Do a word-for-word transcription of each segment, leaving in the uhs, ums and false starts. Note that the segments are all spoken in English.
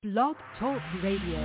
Blog Talk Radio.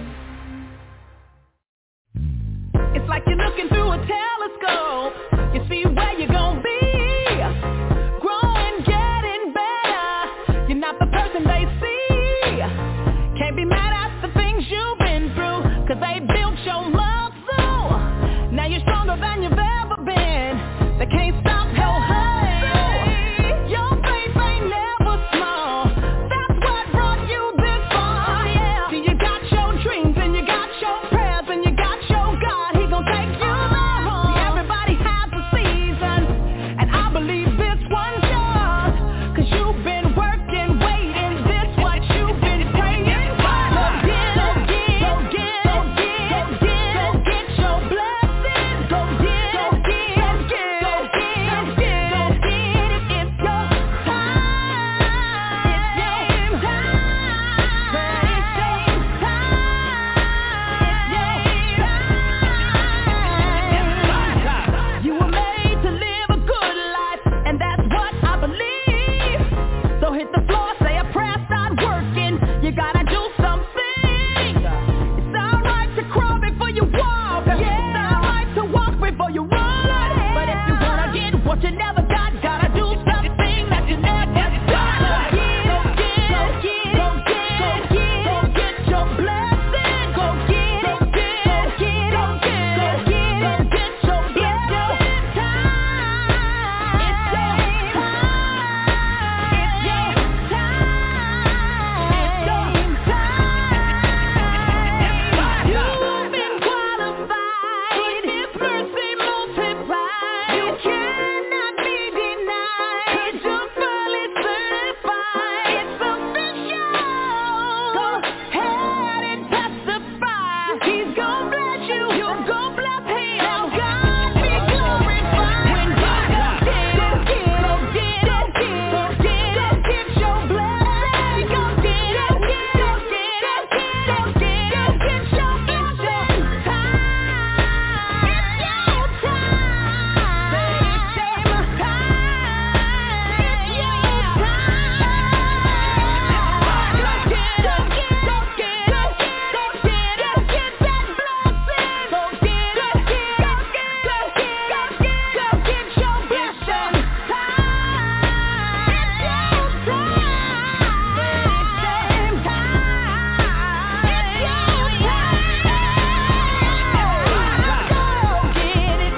It's like you're looking through a telescope. You see where you're gonna be. Growing, getting better. You're not the person they see. Can't be mad at the things you've been through, 'cause they built your muscle. Now you're stronger than you've ever been. They can't stop your hustle. Your faith ain't never small. That's what brought you this far. Yeah. See, you got your dreams and you got your prayers and you got your God. He gon' take you there. See, everybody has a season, and I believe this one's yours, 'cause you've been working, waiting. This what you've been praying for. Go get, go get, go get, go get, go get, go get your blessing. Go get, go get, go get, go get, go get, go get it. It's your time. It's your time. It's your time. It's your time. You were made to live a good life, and that's what I believe. So hit the floor, say a prayer, start working. You gotta do something. It's alright to crawl before you walk. It's alright to walk before you run. But if you wanna get what you never got, gotta do something that you never got. Go get, go get, go get, go get, go get your blessing. Go get, go get, go get, go get, go get, go get your blessing. It's time. It's your time. It's your time. It's your time. You've been qualified. His mercy multiplied. You cannot be denied, 'cause you're fully certified. It's official. Go ahead and testify. He's gon' bless you. You gon' bless him. Now God be glorified. When you go get, go get, go get, go get, go get, go get your blessing. Go get, go get, go get, go get, go get, go get your blessing. It's time. It's your time. Say it's your time. It's your time. Go get, go get, go get, go get, go get, go get that blessing. Go get, go get, go get, go get, go get, go get your blessing. Time. It's your time. It's your time. It's your time. Go get it.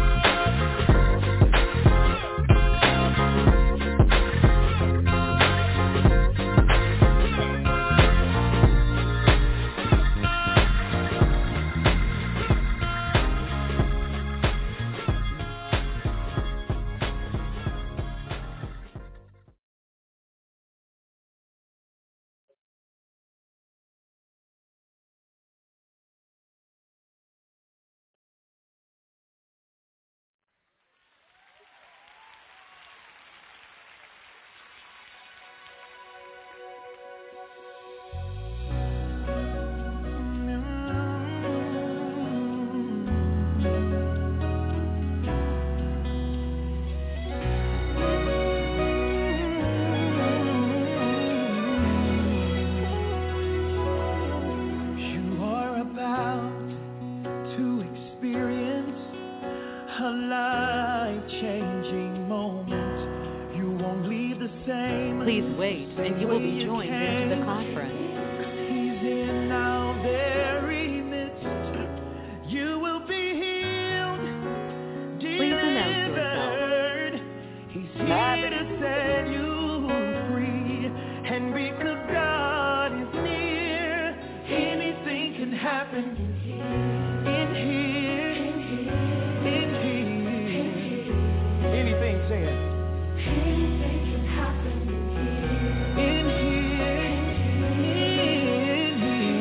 You are about to experience a life-changing moment. You won't leave the same. Please wait, and you will be way joined came. into the conference. He's in our very midst. You will be healed, Please announce yourself. delivered. He's here to set you free. And because God is near, anything can happen in here. In here. Anything, say it. Anything can happen in here. In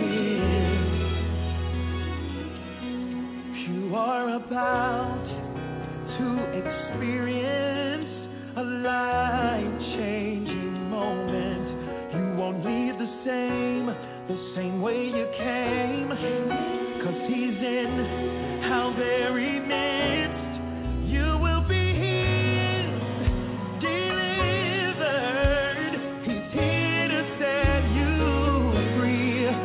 here. You are about to experience a life-changing moment. You won't leave the same, the same way you came. 'Cause he's in our very midst. You will be healed, delivered. He's here to set you free.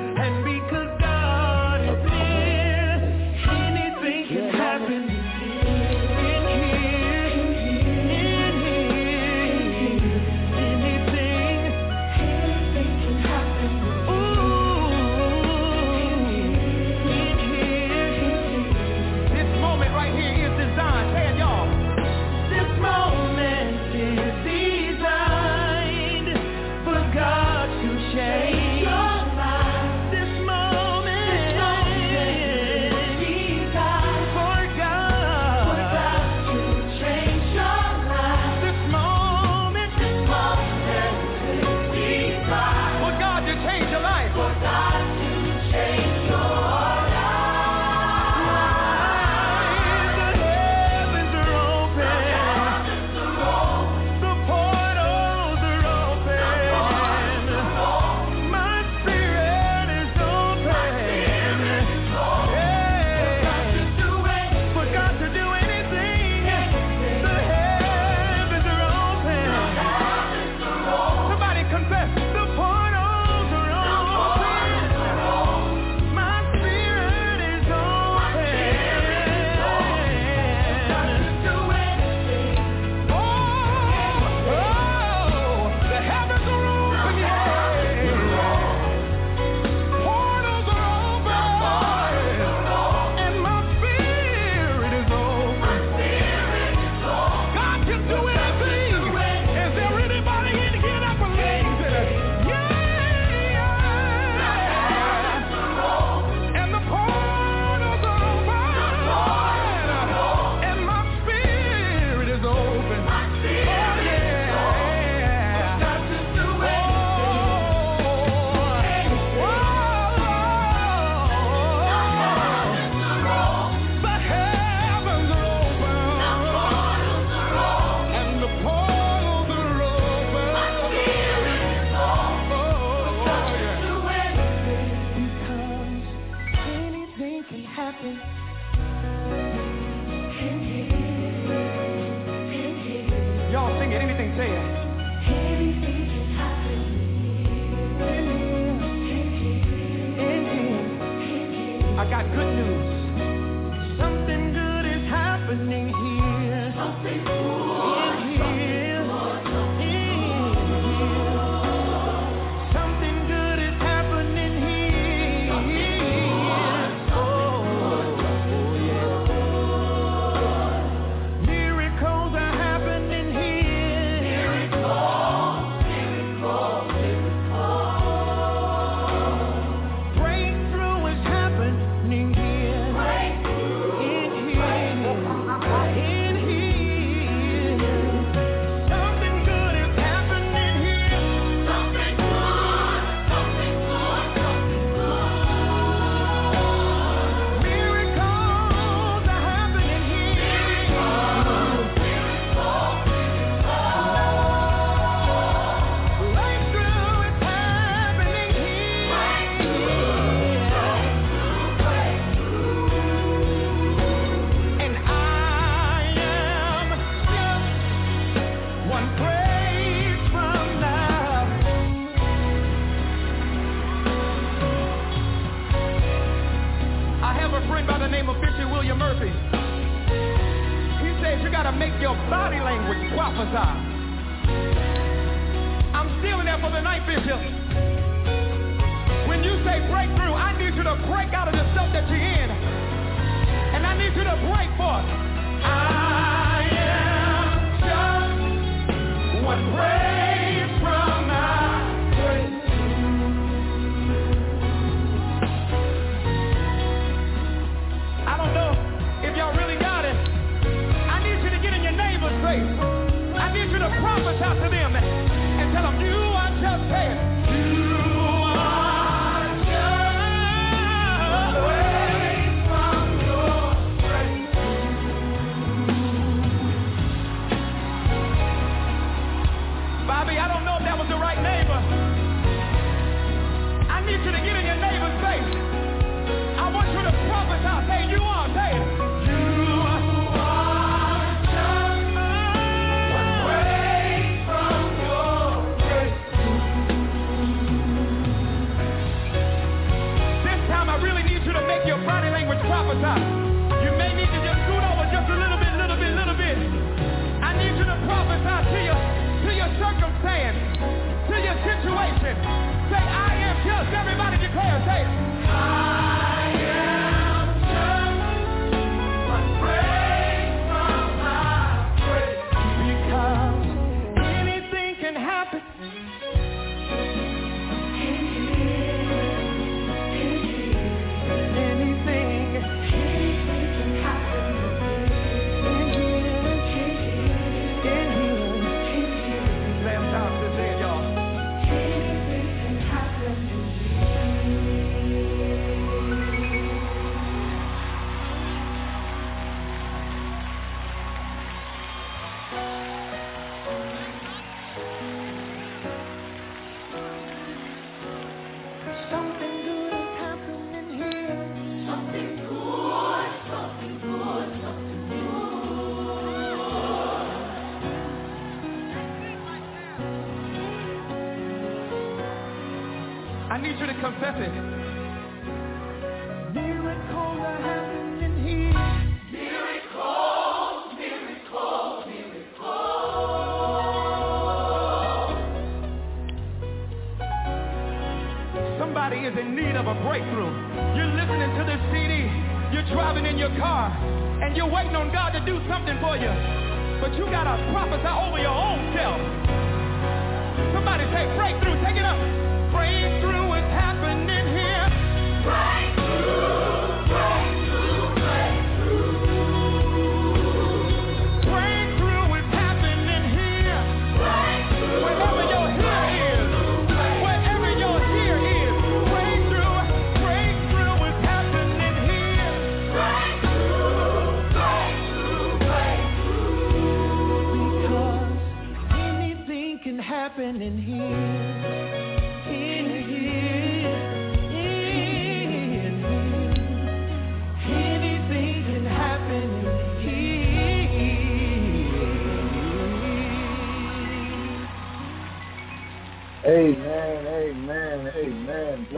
got good news. Something good is happening here. Something good. In here. In here. Something good is happening here. Oh, oh yeah. Miracles are happening here. Miracles, miracles, miracles. Breakthrough is happening here. Breakthrough. In here. In here. Something good is happening here. Something good, something good, something good. Miracles are happening here. Miracles, miracles, miracles. Breakthrough is happening here. And I am just one praise from now. I have a friend by the name of Bishop William Murphy. He says you gotta make your body language prophesy. I'm stealing that for the night, Bishop. When you say breakthrough, I need you to break out of the stuff that you're in. And I need you to break forth. I am just one praise from my breakthrough. I don't know if y'all really got it. I need you to get in your neighbor's face. I need you to prophesy to them and tell them you are just saying, you are just praise from your breakthrough. Bobby, I don't know if that was the right neighbor. I need you to get in your neighbor's face. I want you to prophesy. Say, you are. Say it. You are just one praise from your breakthrough. This time I really need you to make your body language prophesy. You may need to just scoot over just a little bit, little bit, little bit. I need you to prophesy to your, to your circumstance, to your situation. Say, I am just. Everybody declare. Say, I am just one praise from my breakthrough. Because anything can happen. Anything, anything can happen. In here, in here. Last time to say it, y'all. Anything can happen in Something good is happening here. Something good, something good, something good. I need you to confess it. Miracles are happening here. Miracles, miracles, miracles. Somebody is in need of a breakthrough. You're listening to this C D. You're driving in your car, and you're waiting on God to do something for you. But you gotta prophesy over your own self. Somebody say breakthrough. Take it up. Breakthrough is happening here. Breakthrough, breakthrough, breakthrough. Breakthrough is happening here. Breakthrough. Wherever your here is. Wherever your here is. Breakthrough, breakthrough is happening here. Breakthrough, breakthrough, breakthrough. Because anything can happen in here.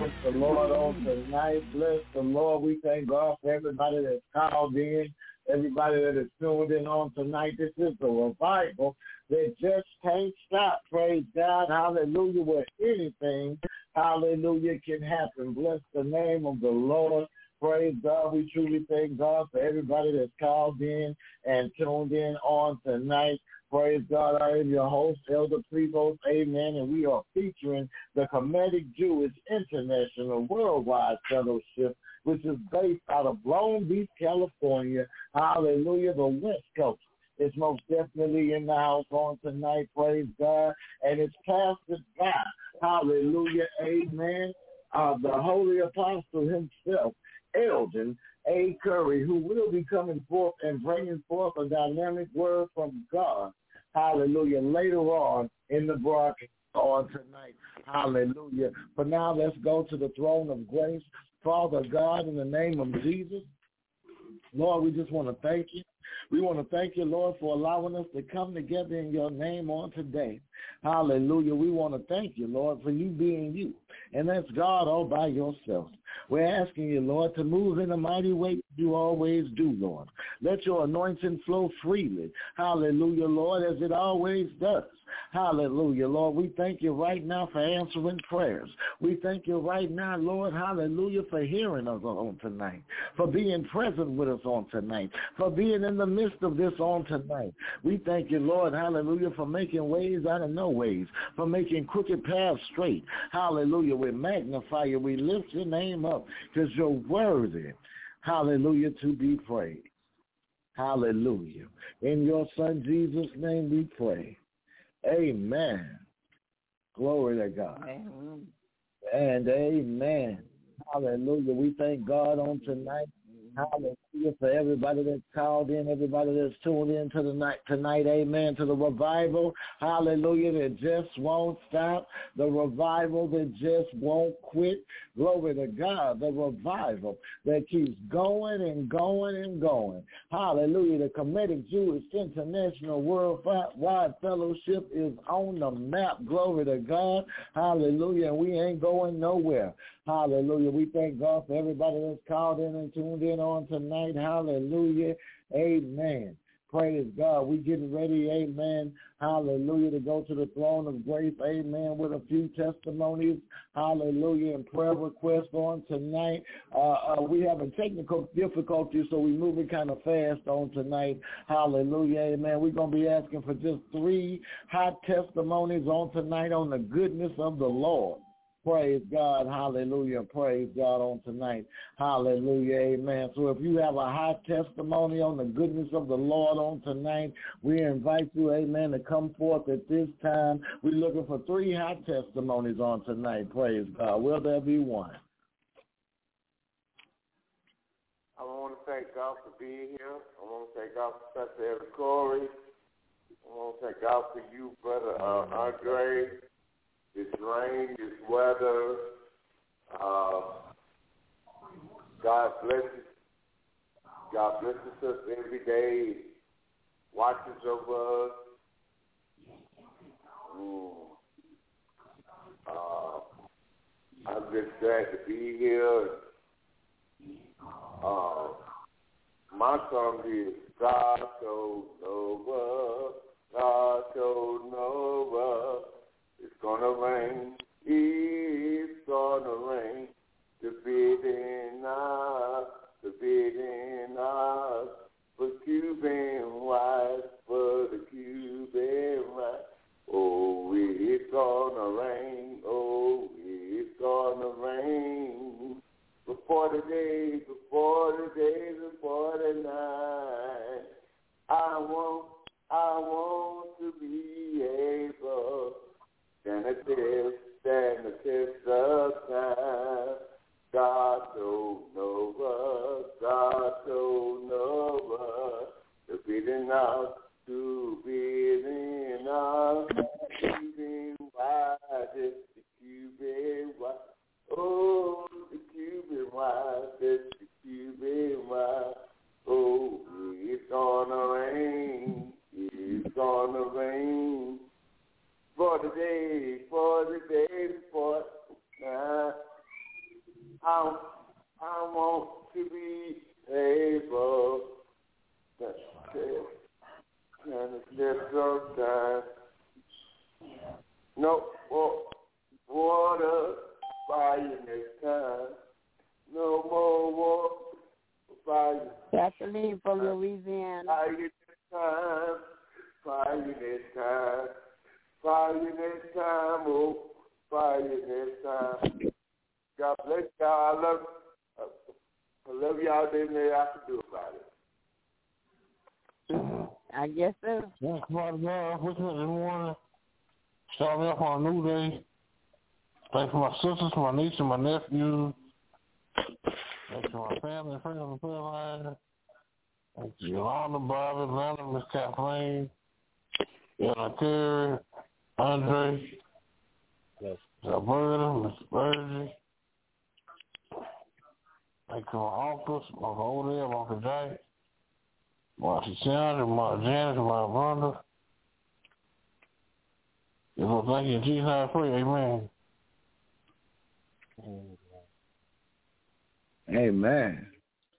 Bless the Lord on tonight. Bless the Lord. We thank God for everybody that's called in, everybody that is tuned in on tonight. This is the revival that just can't stop. Praise God. Hallelujah. Where anything, hallelujah, can happen. Bless the name of the Lord. Praise God. We truly thank God for everybody that's called in and tuned in on tonight. Praise God. I am your host, Elder Prevost. Amen. And we are featuring the Kemetic Jewish International Worldwide Fellowship, which is based out of Long Beach, California. Hallelujah. The West Coast is most definitely in the house on tonight. Praise God. And it's pastored by, hallelujah, amen, uh, the Holy Apostle himself, Eldon A. Curry, who will be coming forth and bringing forth a dynamic word from God, hallelujah, later on in the broadcast on tonight, hallelujah. But now let's go to the throne of grace. Father God, in the name of Jesus, Lord, we just want to thank you. We want to thank you, Lord, for allowing us to come together in your name on today. Hallelujah. We want to thank you, Lord, for you being you. And that's God all by yourself. We're asking you, Lord, to move in a mighty way you always do, Lord. Let your anointing flow freely. Hallelujah, Lord, as it always does. Hallelujah, Lord. We thank you right now for answering prayers. We thank you right now, Lord, hallelujah, for hearing us on tonight, for being present with us on tonight, for being in the midst of this on tonight. We thank you, Lord, hallelujah, for making ways out of no ways, for making crooked paths straight. Hallelujah. We magnify you. We lift your name up because you're worthy, hallelujah, to be praised. Hallelujah. In your Son Jesus' name we pray. Amen. Glory to God. Amen. And amen. Hallelujah. We thank God on tonight. Hallelujah for everybody that's called in, everybody that's tuned in to the night tonight. Amen. To the revival. Hallelujah. That just won't stop. The revival that just won't quit. Glory to God. The revival that keeps going and going and going. Hallelujah. The Kemetic Jewish International Worldwide Fellowship is on the map. Glory to God. Hallelujah. And we ain't going nowhere. Hallelujah. We thank God for everybody that's called in and tuned in on tonight. Hallelujah. Amen. Praise God. We getting ready, amen, hallelujah, to go to the throne of grace, amen, with a few testimonies, hallelujah, and prayer requests on tonight. Uh, uh, we having technical difficulties, so we're moving kind of fast on tonight. Hallelujah, amen. We're going to be asking for just three hot testimonies on tonight on the goodness of the Lord. Praise God, hallelujah, praise God on tonight, hallelujah, amen. So if you have a hot testimony on the goodness of the Lord on tonight, we invite you, amen, to come forth at this time. We're looking for three hot testimonies on tonight, praise God. Will there be one? I want to thank God for being here. I want to thank God for Pastor Eric Corey. I want to thank God for you, Brother uh, Andre. This rain, this weather, uh, God bless us. God blesses us every day, watches over us. Mm. Uh, I'm just glad to be here. Uh, my song is God told Noah, God told Noah, it's gonna rain, it's gonna rain, the bidding us, the bidding us, for Cuban wives, for the Cuban wives. Oh, it's gonna rain, oh, it's gonna rain, for forty days, for forty days, and forty nights. I want, I want to be able stand the test, stand the test of time. God told Noah, God told Noah, to bid in us, to bid in us, Cuban wives, the Cuban wives, oh, the Cuban wives, the Cuban wives, oh, it's gonna rain, it's gonna rain. For the days, for the days, for now, I, I want to be able to step sometimes. No more water, fire next time. No more water, fire. Kathleen from Louisiana. Fire next time. Fire next time. Fire next time. Oh, fire next time. God bless y'all. I love, I love y'all. There's nothing I can do about it. I guess so. Yes, Father God, what's up this morning? Starting off on a new day. Thanks for my sisters, my niece, and my nephew. Thanks for my family and friends on the prayer line. Thanks to Yolanda, Bobby, Leonard, Miss Kathleen, Ella Terry, Andre, yes. Alberta, Miss Virgie. Thanks to my uncles, my old there, my Uncle Jay, my Tiana, my Janice, my Rhonda. Well, thank you in Jesus' name I pray, amen. Amen.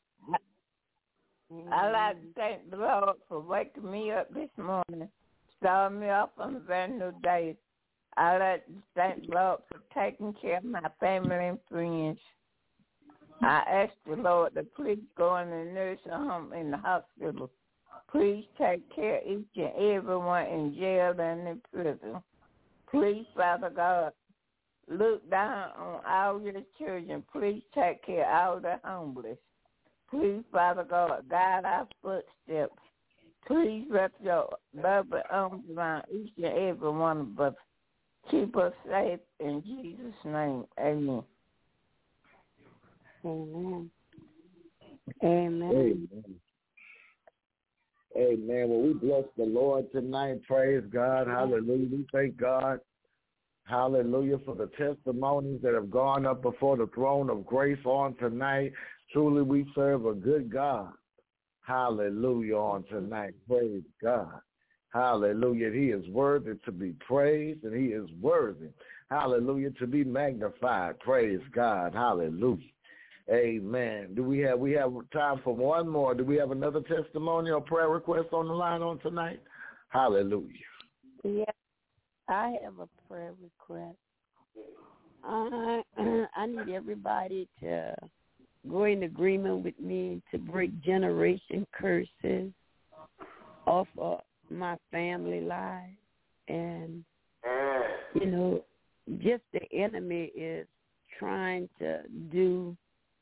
I like to thank the Lord for waking me up this morning, starting me off on a brand new day. I like to thank the Lord for taking care of my family and friends. I ask the Lord to please go in the nursing home in the hospital. Please take care of each and everyone in jail and in prison. Please, Father God, look down on all your children. Please take care of all the homeless. Please, Father God, guide our footsteps. Please wrap your loving arms around each and every one of us. Keep us safe in Jesus' name. Amen. Amen. Amen. Amen. Amen. Well, we bless the Lord tonight. Praise God. Hallelujah. We thank God. Hallelujah for the testimonies that have gone up before the throne of grace on tonight. Truly, we serve a good God. Hallelujah on tonight. Praise God. Hallelujah. He is worthy to be praised, and he is worthy, hallelujah, to be magnified. Praise God. Hallelujah. Amen. Do we have we have time for one more? Do we have another testimony or prayer request on the line on tonight? Hallelujah. Yes, I have a prayer request. I I need everybody to go in agreement with me to break generation curses off of my family life. And, you know, just the enemy is trying to do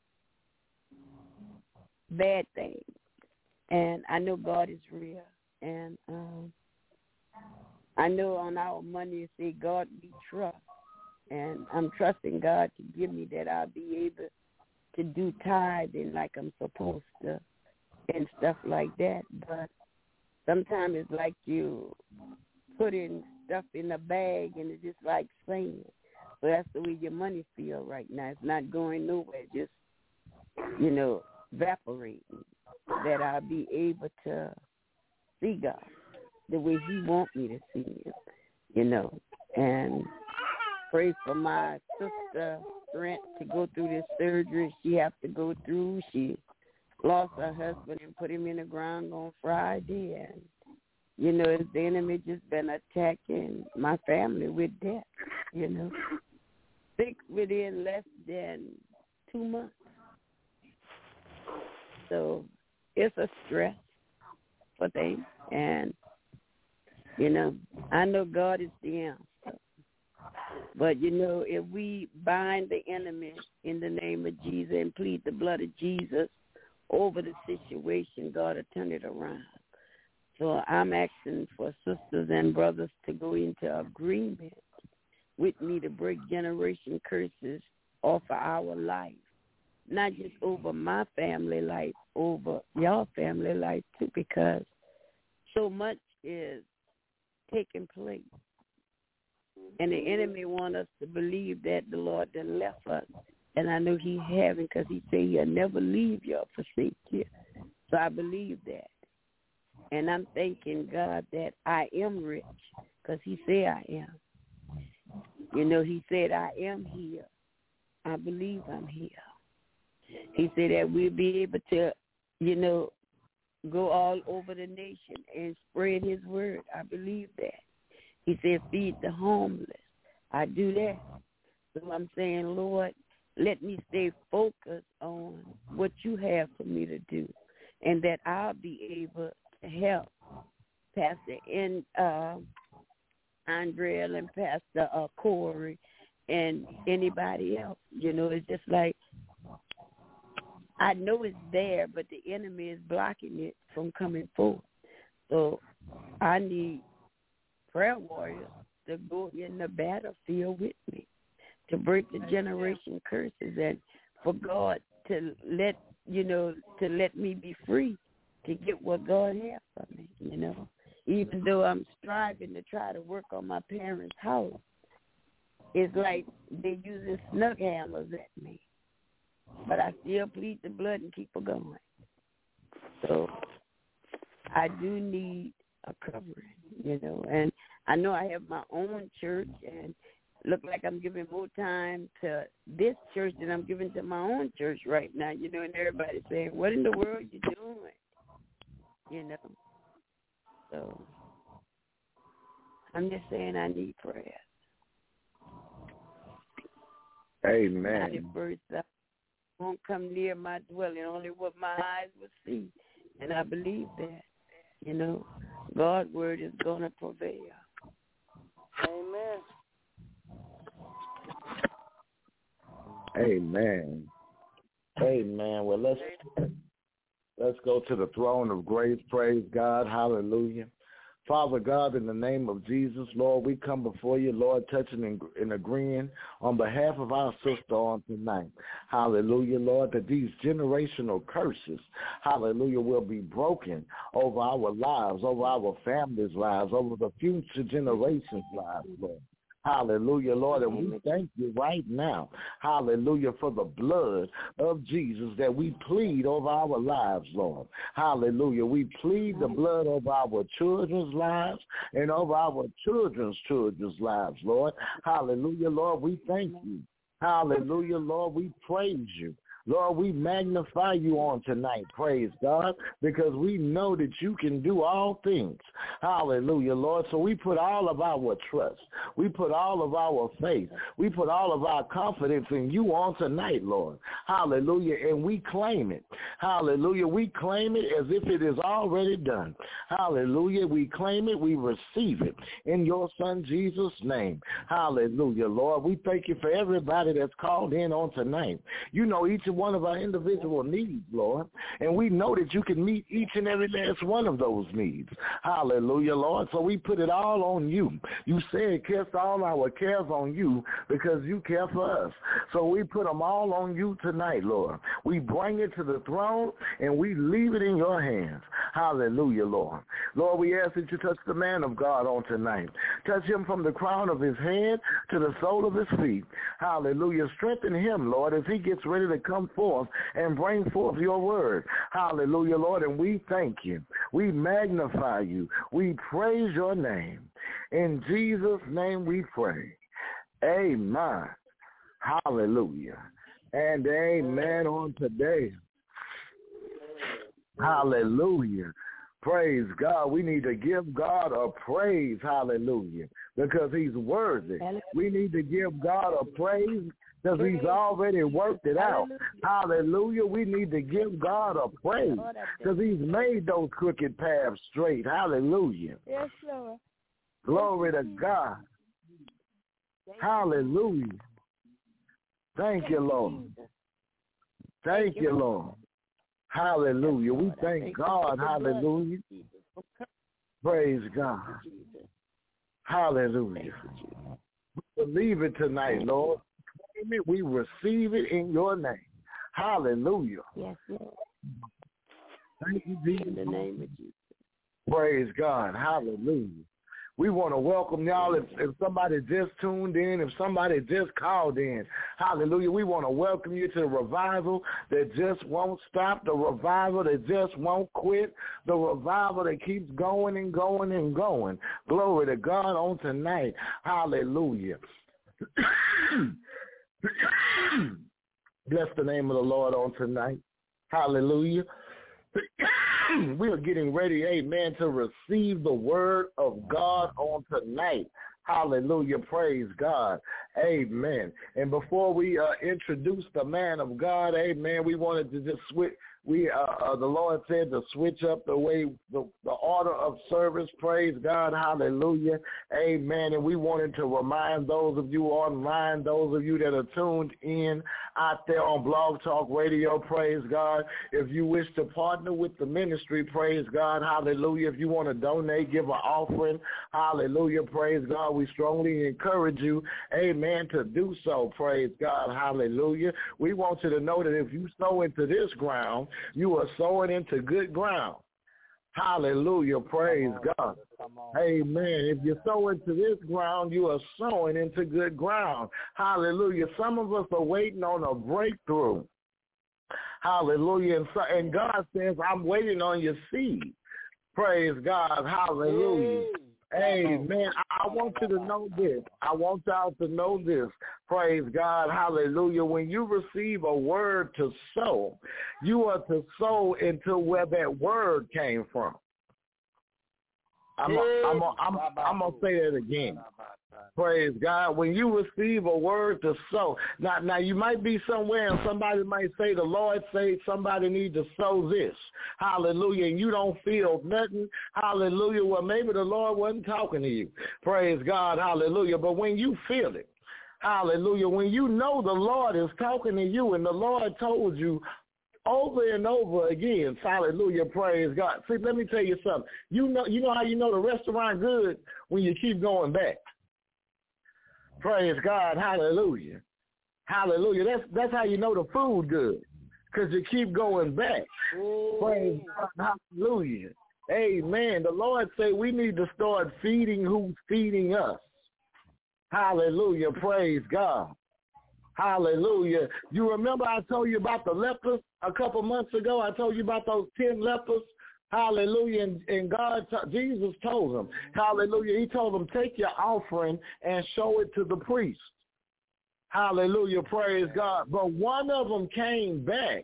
bad things. And I know God is real. And um, I know on our money you say, God we trust. And I'm trusting God to give me that I'll be able to do tithing like I'm supposed to and stuff like that. But sometimes it's like you putting stuff in a bag and it's just like saying. So that's the way your money feel right now. It's not going nowhere, just, you know, evaporating. That I'll be able to see God the way he wants me to see him, you know. And pray for my sister, Brent, to go through this surgery she has to go through. She lost her husband and put him in the ground on Friday. And, you know, the enemy just been attacking my family with death, you know. Six within less than two months. So it's a stress for them. And, you know, I know God is the answer. But, you know, if we bind the enemy in the name of Jesus and plead the blood of Jesus over the situation, God will turn it around. So I'm asking for sisters and brothers to go into agreement with me to break generation curses off of our life. Not just over my family life, over your family life too, because so much is taking place. And the enemy wants us to believe that the Lord done left us. And I know he haven't, because he said he'll never leave you or forsake you. So I believe that. And I'm thanking God that I am rich, because he said I am. You know, he said I am here. I believe I'm here. He said that we'll be able to, you know, go all over the nation and spread his word. I believe that. He said, feed the homeless. I do that. So I'm saying, Lord, let me stay focused on what you have for me to do, and that I'll be able to help Pastor and uh, Andrea and Pastor uh, Corey and anybody else. You know, it's just like, I know it's there, but the enemy is blocking it from coming forth. So I need prayer warriors to go in the battlefield with me, to break the generation curses, and for God to let, you know, to let me be free to get what God has for me, you know. Even though I'm striving to try to work on my parents' house, it's like they're using snug hammers at me. But I still plead the blood and keep it going. So I do need a covering, you know. And I know I have my own church, and look like I'm giving more time to this church than I'm giving to my own church right now, you know. And everybody's saying, what in the world you doing? You know. So I'm just saying I need prayer. Amen. Not first up. Won't come near my dwelling, only what my eyes will see. And I believe that, you know, God's word is going to prevail. Amen. Amen. Amen. Well, let's let's go to the throne of grace. Praise God. Hallelujah. Father God, in the name of Jesus, Lord, we come before you, Lord, touching and, and agreeing on behalf of our sister on tonight. Hallelujah, Lord, that these generational curses, hallelujah, will be broken over our lives, over our families' lives, over the future generations' lives, Lord. Hallelujah, Lord, and we thank you right now, hallelujah, for the blood of Jesus that we plead over our lives, Lord. Hallelujah. We plead the blood over our children's lives and over our children's children's lives, Lord. Hallelujah, Lord, we thank you. Hallelujah, Lord, we praise you. Lord, we magnify you on tonight, praise God, because we know that you can do all things. Hallelujah, Lord. So we put all of our trust. We put all of our faith. We put all of our confidence in you on tonight, Lord. Hallelujah, and we claim it. Hallelujah, we claim it as if it is already done. Hallelujah, we claim it. We receive it in your Son Jesus' name. Hallelujah, Lord. We thank you for everybody that's called in on tonight. You know each and one of our individual needs, Lord, and we know that you can meet each and every last one of those needs. Hallelujah, Lord. So we put it all on you. You said cast all our cares on you because you care for us. So we put them all on you tonight, Lord. We bring it to the throne and we leave it in your hands. Hallelujah, Lord. Lord, we ask that you touch the man of God on tonight. Touch him from the crown of his head to the sole of his feet. Hallelujah. Strengthen him, Lord, as he gets ready to come forth and bring forth your word. Hallelujah, Lord, and we thank you. We magnify you. We praise your name. In Jesus' name we pray. Amen. Hallelujah. And amen on today. Hallelujah. Praise God. We need to give God a praise. Hallelujah. Because he's worthy. We need to give God a praise because he's already worked it out. Hallelujah. We need to give God a praise because he's made those crooked paths straight. Hallelujah. Yes, Lord. Glory to God. Hallelujah. Thank you, Lord. Thank you, Lord. Hallelujah. We thank God. Hallelujah. Praise God. Hallelujah. We believe it tonight, Lord. We receive it in your name. Hallelujah. Yes, Lord. Thank you, Jesus. In the name of Jesus. Praise God. Hallelujah. We want to welcome y'all. If, if somebody just tuned in, if somebody just called in, hallelujah, we want to welcome you to the revival that just won't stop, the revival that just won't quit, the revival that keeps going and going and going. Glory to God on tonight. Hallelujah. Bless the name of the Lord on tonight. Hallelujah. We are getting ready, amen, to receive the word of God on tonight. Hallelujah. Praise God. Amen. And before we uh, introduce the man of God, amen, we wanted to just switch. We, uh, uh, the Lord said to switch up the way, the, the order of service. Praise God. Hallelujah. Amen. And we wanted to remind those of you online, those of you that are tuned in out there on Blog Talk Radio, praise God. If you wish to partner with the ministry, praise God. Hallelujah. If you want to donate, give an offering, hallelujah. Praise God. We strongly encourage you, amen, to do so. Praise God. Hallelujah. We want you to know that if you sow into this ground, you are sowing into good ground. Hallelujah. Praise God. Amen. If you sow into this ground, you are sowing into good ground. Hallelujah. Some of us are waiting on a breakthrough. Hallelujah. And, so, and God says, I'm waiting on your seed. Praise God. Hallelujah. Amen. I want you to know this. I want y'all to know this. Praise God. Hallelujah. When you receive a word to sow, you are to sow into where that word came from. I'm going to say that again. Praise God. When you receive a word to sow, now, now you might be somewhere and somebody might say, the Lord say somebody needs to sow this. Hallelujah. And you don't feel nothing. Hallelujah. Well, maybe the Lord wasn't talking to you. Praise God. Hallelujah. But when you feel it, hallelujah, when you know the Lord is talking to you and the Lord told you over and over again, hallelujah, praise God. See, let me tell you something. You know, you know how you know the restaurant good? When you keep going back. Praise God, hallelujah. Hallelujah. That's that's how you know the food good, because you keep going back. Ooh. Praise God, hallelujah. Amen. The Lord say we need to start feeding who's feeding us. Hallelujah, praise God. Hallelujah. You remember I told you about the lepers a couple months ago? I told you about those ten lepers. Hallelujah. And, and God, Jesus told them, hallelujah, he told them, take your offering and show it to the priest. Hallelujah, praise God. But one of them came back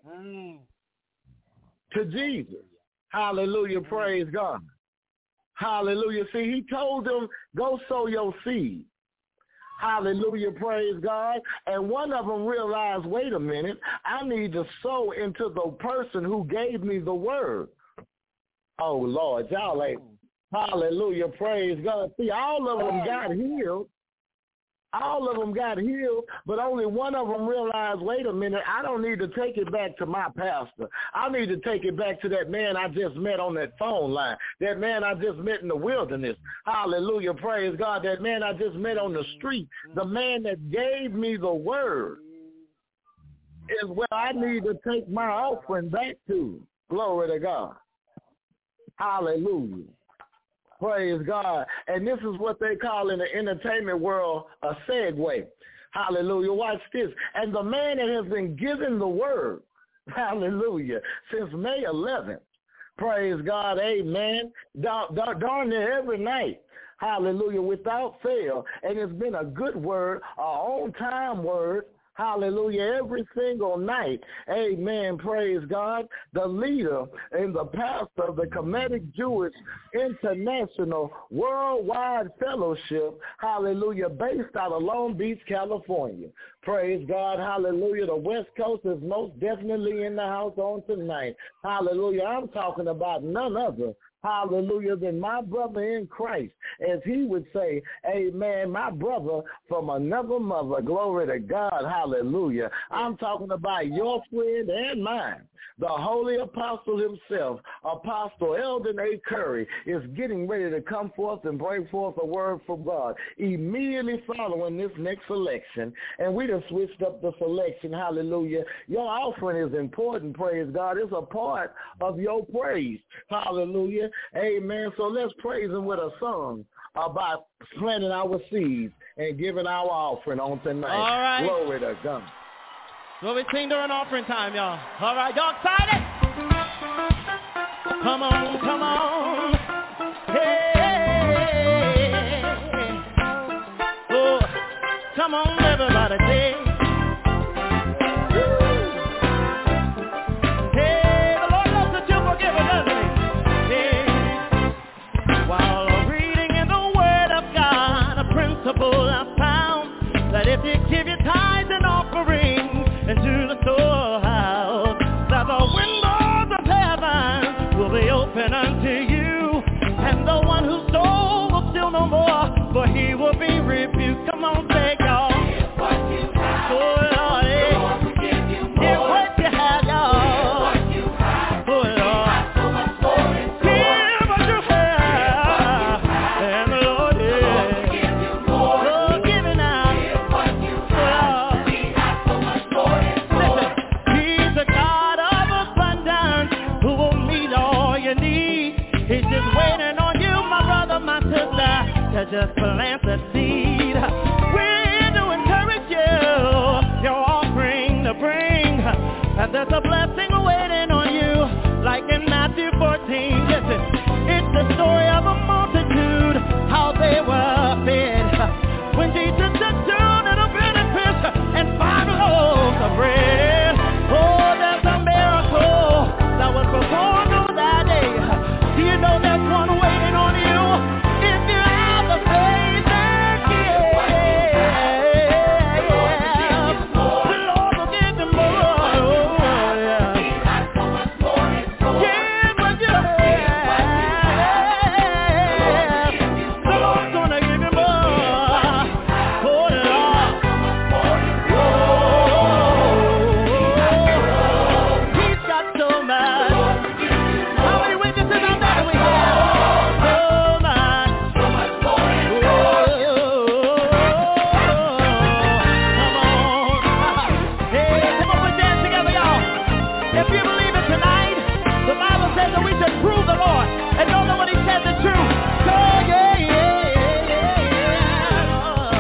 to Jesus. Hallelujah, praise God. Hallelujah. See, he told them, go sow your seed. Hallelujah, praise God. And one of them realized, wait a minute, I need to sow into the person who gave me the word. Oh, Lord, y'all ain't, hallelujah, praise God. See, all of them got healed. All of them got healed, but only one of them realized, wait a minute, I don't need to take it back to my pastor. I need to take it back to that man I just met on that phone line, that man I just met in the wilderness. Hallelujah, praise God, that man I just met on the street, the man that gave me the word is where I need to take my offering back to. Glory to God. Hallelujah. Praise God. And this is what they call in the entertainment world a segue. Hallelujah. Watch this. And the man that has been given the word, hallelujah, since May eleventh, praise God, amen, darn, darn near every night, hallelujah, without fail. And it's been a good word, a on-time word, hallelujah, every single night. Amen. Praise God. The leader and the pastor of the Kemetic Jewish International Worldwide Fellowship, hallelujah, based out of Long Beach, California. Praise God. Hallelujah. The West Coast is most definitely in the house on tonight. Hallelujah. I'm talking about none other, hallelujah, than my brother in Christ. As he would say, amen, my brother from another mother. Glory to God. Hallelujah. I'm talking about your friend and mine. The Holy Apostle himself, Apostle Eldon A. Curry, is getting ready to come forth and bring forth a word from God immediately following this next election. And we just switched up the selection. Hallelujah. Your offering is important, praise God. It's a part of your praise. Hallelujah. Amen. So let's praise him with a song about planting our seeds and giving our offering on tonight. All right. Glory to God. So we sing during offering time, y'all. All right, y'all excited? Come on, come on. Hey. Oh, come on, everybody. Say. just plant the seed. We're here to encourage you, your offering to bring, and there's a blessing waiting on you, like in Matthew fourteen. Listen, it's the story of a multitude, how they were fed, when Jesus took two little bitty fish and five loaves of bread. Oh, there's a miracle that was performed on that day. Do you know there's one waiting on you? If you have the faith and give, the Lord will give you more. Oh, yeah. Give what you have. The Lord's gonna give you more. Hold it on. Oh, He's got so much. How many witnesses out there we have? So much. So much more. Come on. Hey, come on, put your hands together, y'all. If you believe it tonight, the Bible says that we should prove the Lord and know that what He says is true. So yeah, yeah, yeah, yeah.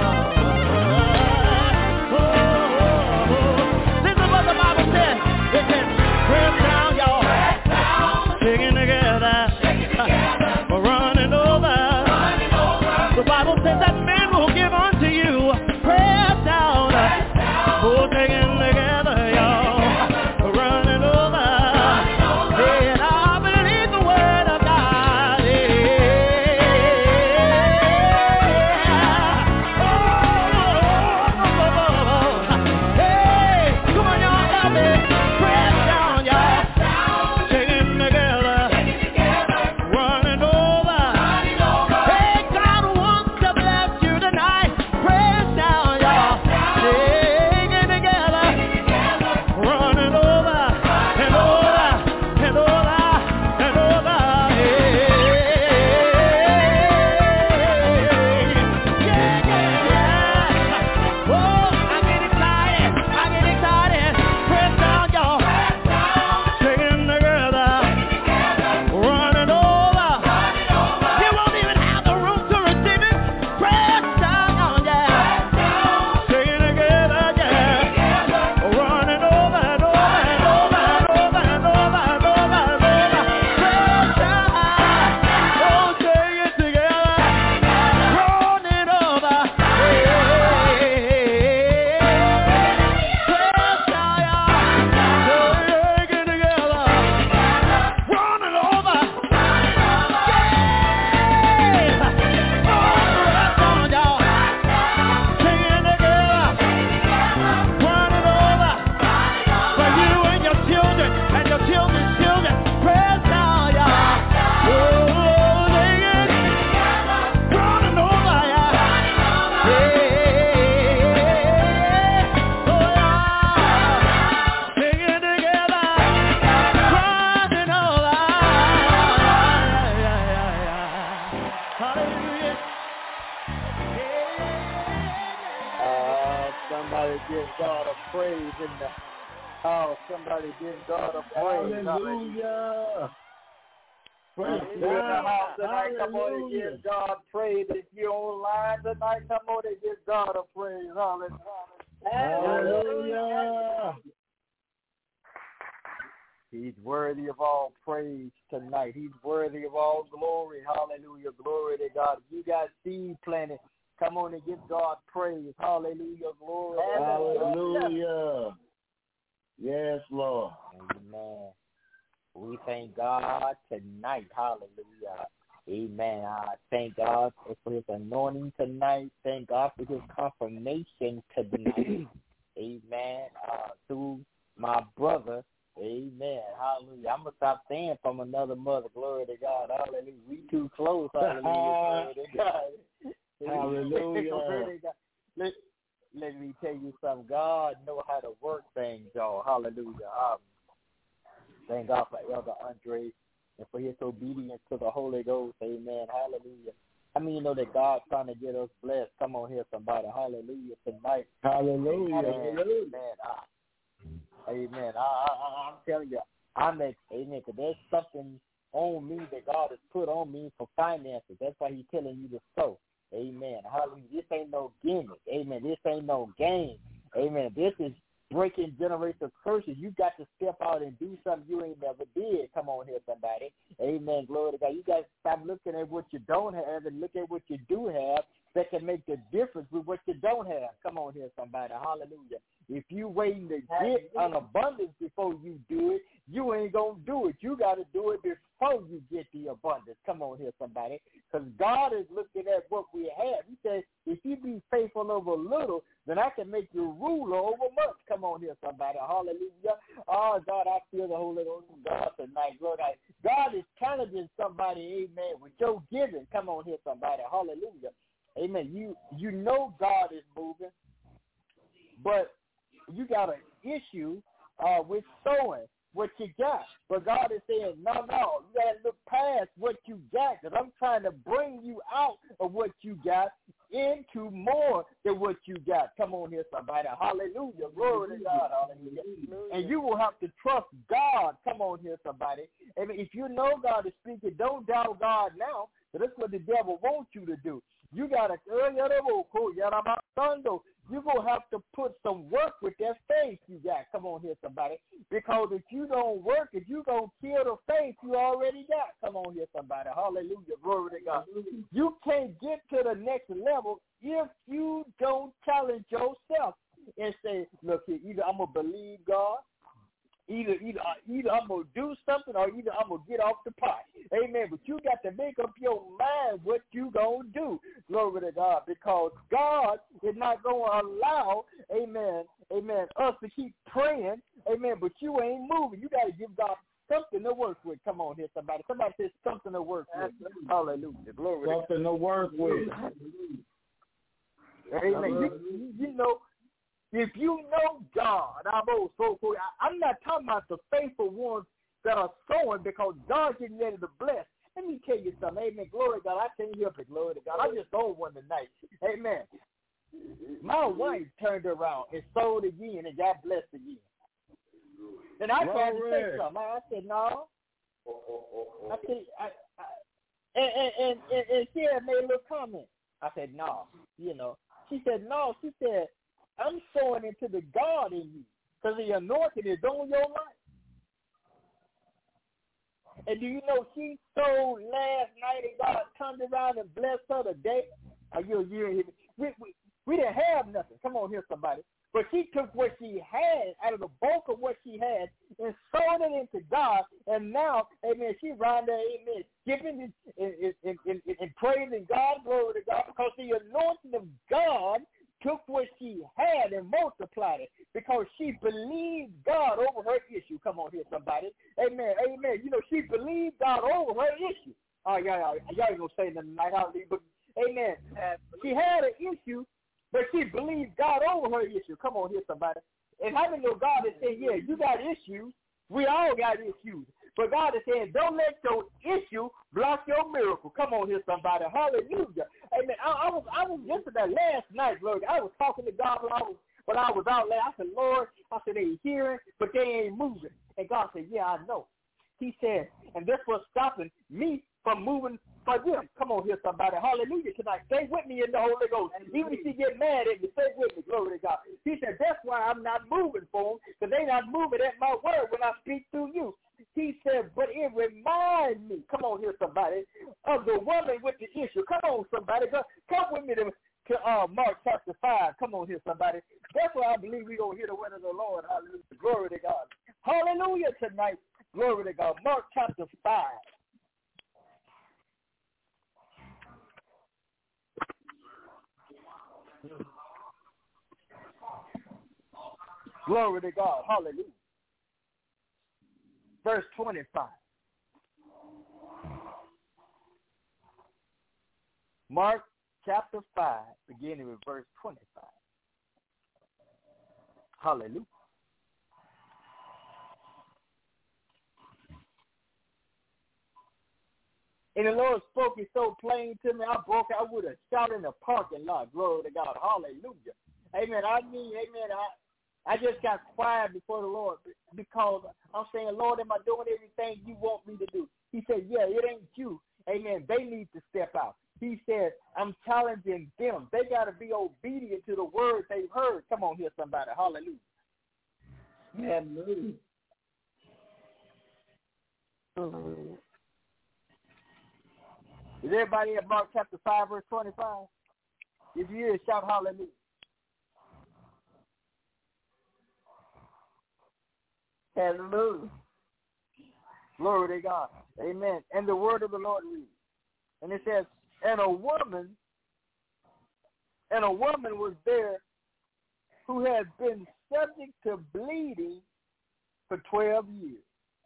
Oh, oh, oh. This is what the Bible says. It says, press down, y'all. Shaking together. We're running over. The Bible says that men will give unto you. Press down. Oh, taking together, y'all. We're running over. And I believe the word of God. Yeah. Oh, hey, come on, y'all, help me. Press down, y'all. Taking together. Running over. Hey, God wants to bless you tonight. Press down, y'all. Taking together. Running over and over and over and over. Yeah, yeah, yeah. Oh, I get excited. I get excited. Press down, y'all. Taking together. Running over. You won't even have the room to receive it. Press down, yeah. Taking together, yeah. Running over and over and over and over and over and over and over. Press down. Oh, take it together. Running over. Press down, y'all. Take it together. Running over. Hallelujah. Uh, somebody give God a praise in the house. Somebody give God a praise. Hallelujah. Praise If you're in the God. house tonight, come on and Hallelujah. give God praise. If you're online tonight, come on and give God a praise. Hallelujah. Hallelujah. He's worthy of all praise tonight. He's worthy of all glory. Hallelujah. Glory to God. If you got seed planted, come on and give God praise. Hallelujah. Glory. Hallelujah. Yes, Lord. Amen. We thank God tonight. Hallelujah. Amen. I thank God for His anointing tonight. Thank God for His confirmation tonight. Amen. Uh, through my brother. Amen. Hallelujah. I'm going to stop saying from another mother. Glory to God. Hallelujah. We too close. Hallelujah. Glory to God. Hallelujah. Glory to God. Let, let me tell you something. God know how to work things, y'all. Hallelujah. Um, thank God for Elder Andre and for his obedience to the Holy Ghost. Amen. Hallelujah. I mean, you know that God's trying to get us blessed. Come on here, somebody. Hallelujah. Tonight. Hallelujah. Amen. Hallelujah. Amen. I, Amen. I, I, I'm telling you, I'm ex- amen. Because there's something on me that God has put on me for finances. That's why He's telling you to sow. Amen. Hallelujah. This ain't no gimmick. Amen. This ain't no game. Amen. This is breaking generational curses. You got to step out and do something you ain't never did. Come on here, somebody. Amen. Glory to God. You got to stop looking at what you don't have and look at what you do have that can make the difference with what you don't have. Come on here, somebody. Hallelujah. If you waiting to get an abundance before you do it, you ain't going to do it. You got to do it before you get the abundance. Come on here, somebody. Because God is looking at what we have. He says, if you be faithful over little, then I can make you ruler over much. Come on here, somebody. Hallelujah. Oh, God, I feel the Holy Ghost of God tonight. Lord, I, God is challenging somebody, amen, with your giving. Come on here, somebody. Hallelujah. Amen. You you know God is moving, but you got an issue uh, with sowing what you got. But God is saying, no, no, you got to look past what you got, because I'm trying to bring you out of what you got into more than what you got. Come on here, somebody. Hallelujah. Glory to God. Hallelujah. And you will have to trust God. Come on here, somebody. I mean, if you know God is speaking, don't doubt God now. So that's what the devil wants you to do. You got to, you're going to have to put some work with that faith you got. Come on here, somebody. Because if you don't work, if you're going to kill the faith you already got. Come on here, somebody. Hallelujah. Glory to God. You can't get to the next level if you don't challenge yourself and say, look, either I'm going to believe God, Either either either I'm going to do something or either I'm going to get off the pot. Amen. But you got to make up your mind what you going to do. Glory to God. Because God is not going to allow, amen, amen, us to keep praying. Amen. But you ain't moving. You got to give God something to work with. Come on here, somebody. Somebody says something to work with. Hallelujah. Glory something to God. to work with. Amen. You, you know, if you know God, I'm so cool. I'm not talking about the faithful ones that are sowing because God getting ready to bless. Let me tell you something. Amen. Glory to God. I can't help it. Glory to God. I just sold one tonight. Amen. My wife turned around and sold again and got blessed again. And I tried to say something. I said, no. I said, I, I, and, and, and, and, and she had made a little comment. I said, no. You know. She said, no. She said, I'm sowing into the God in you because the anointing is on your life. And do you know she sold last night and God turned around and blessed her today? Are you a year? We, we, we didn't have nothing. Come on here, somebody. But she took what she had out of the bulk of what she had and sold it into God. And now, amen, she right there, amen, giving and, and, and, and, and praising God, glory to God, because the anointing of God took what she had and multiplied it because she believed God over her issue. Come on here, somebody. Amen, amen. You know, she believed God over her issue. Oh, y'all, y'all ain't going to say nothing tonight, hallelujah, but amen. She had an issue, but she believed God over her issue. Come on here, somebody. And how many know God is saying, yeah, you got issues. We all got issues. But God is saying, don't let your issue block your miracle. Come on here, somebody. Hallelujah. Amen. I, I was I was yesterday, last night, Lord. I was talking to God when I was when I was out there. I said, Lord, I said, they hearing, but they ain't moving. And God said, yeah, I know. He said, and this was stopping me from moving for them. Come on here, somebody. Hallelujah tonight. Stay with me in the Holy Ghost. Even if you get mad at me, stay with me. Glory to God. He said, that's why I'm not moving for them, because they not moving at my word when I speak through you. He said, but it reminds me, come on here, somebody, of the woman with the issue. Come on, somebody. Go, come with me to, to uh, Mark chapter five. Come on here, somebody. That's why I believe we're going to hear the word of the Lord. Hallelujah. Glory to God. Hallelujah tonight. Glory to God. Mark chapter five. Glory to God. Hallelujah. Verse twenty-five. Mark chapter five, beginning with verse twenty-five. Hallelujah. And the Lord spoke it so plain to me, I broke I would have shouted in the parking lot. Glory to God. Hallelujah. Amen. I mean, amen. I I just got quiet before the Lord because I'm saying, Lord, am I doing everything you want me to do? He said, yeah, it ain't you. Amen. They need to step out. He said, I'm challenging them. They got to be obedient to the words they've heard. Come on here, somebody. Hallelujah. Hallelujah. Hallelujah. Is everybody at Mark chapter five, verse twenty-five? If you hear, shout hallelujah. Hallelujah. Glory to God. Amen. And the word of the Lord reads. And it says, and a woman, and a woman was there who had been subject to bleeding for twelve years.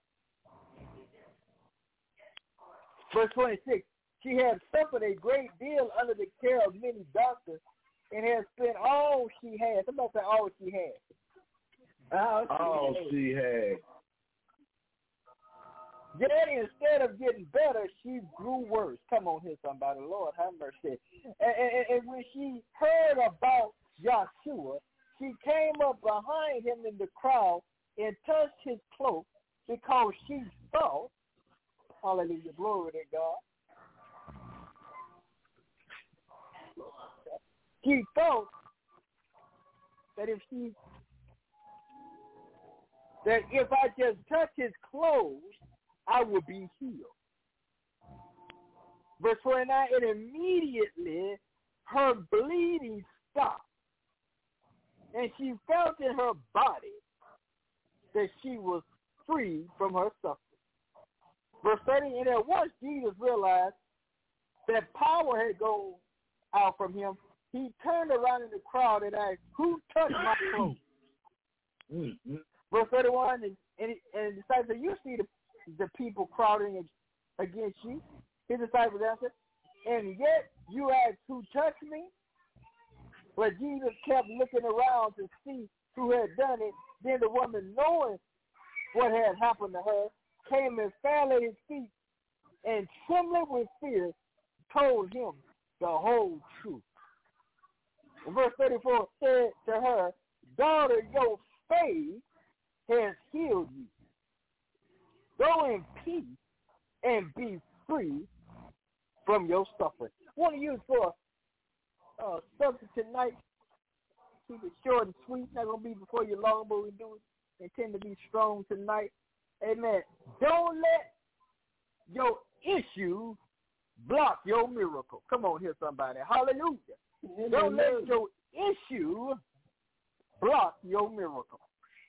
Verse twenty-six, she had suffered a great deal under the care of many doctors and had spent all she had. Somebody say all she had. All she All had. she had. Yet instead of getting better, she grew worse. Come on here, somebody. Lord, have mercy. And, and, and when she heard about Joshua, she came up behind him in the crowd and touched his cloak because she thought, hallelujah, glory to God. She thought that if she, that if I just touch his clothes, I will be healed. Verse twenty-nine, and immediately her bleeding stopped, and she felt in her body that she was free from her suffering. Verse thirty, and at once Jesus realized that power had gone out from him. He turned around in the crowd and asked, who touched my clothes? Mm-hmm. Verse thirty-one, and, and, and the disciples said, you see the, the people crowding against you. His disciples answered, and yet you ask, who touched me? But Jesus kept looking around to see who had done it. Then the woman, knowing what had happened to her, came and fell at his feet, and trembling with fear, told him the whole truth. And verse thirty-four said to her, daughter, your faith has healed you. Go in peace and be free from your suffering. I want to use for uh, subject tonight. Keep it short and sweet. Not going to be before you long, but we do intend to be strong tonight. Amen. Don't let your issue block your miracle. Come on here, somebody. Hallelujah. Amen. Don't let your issue block your miracle.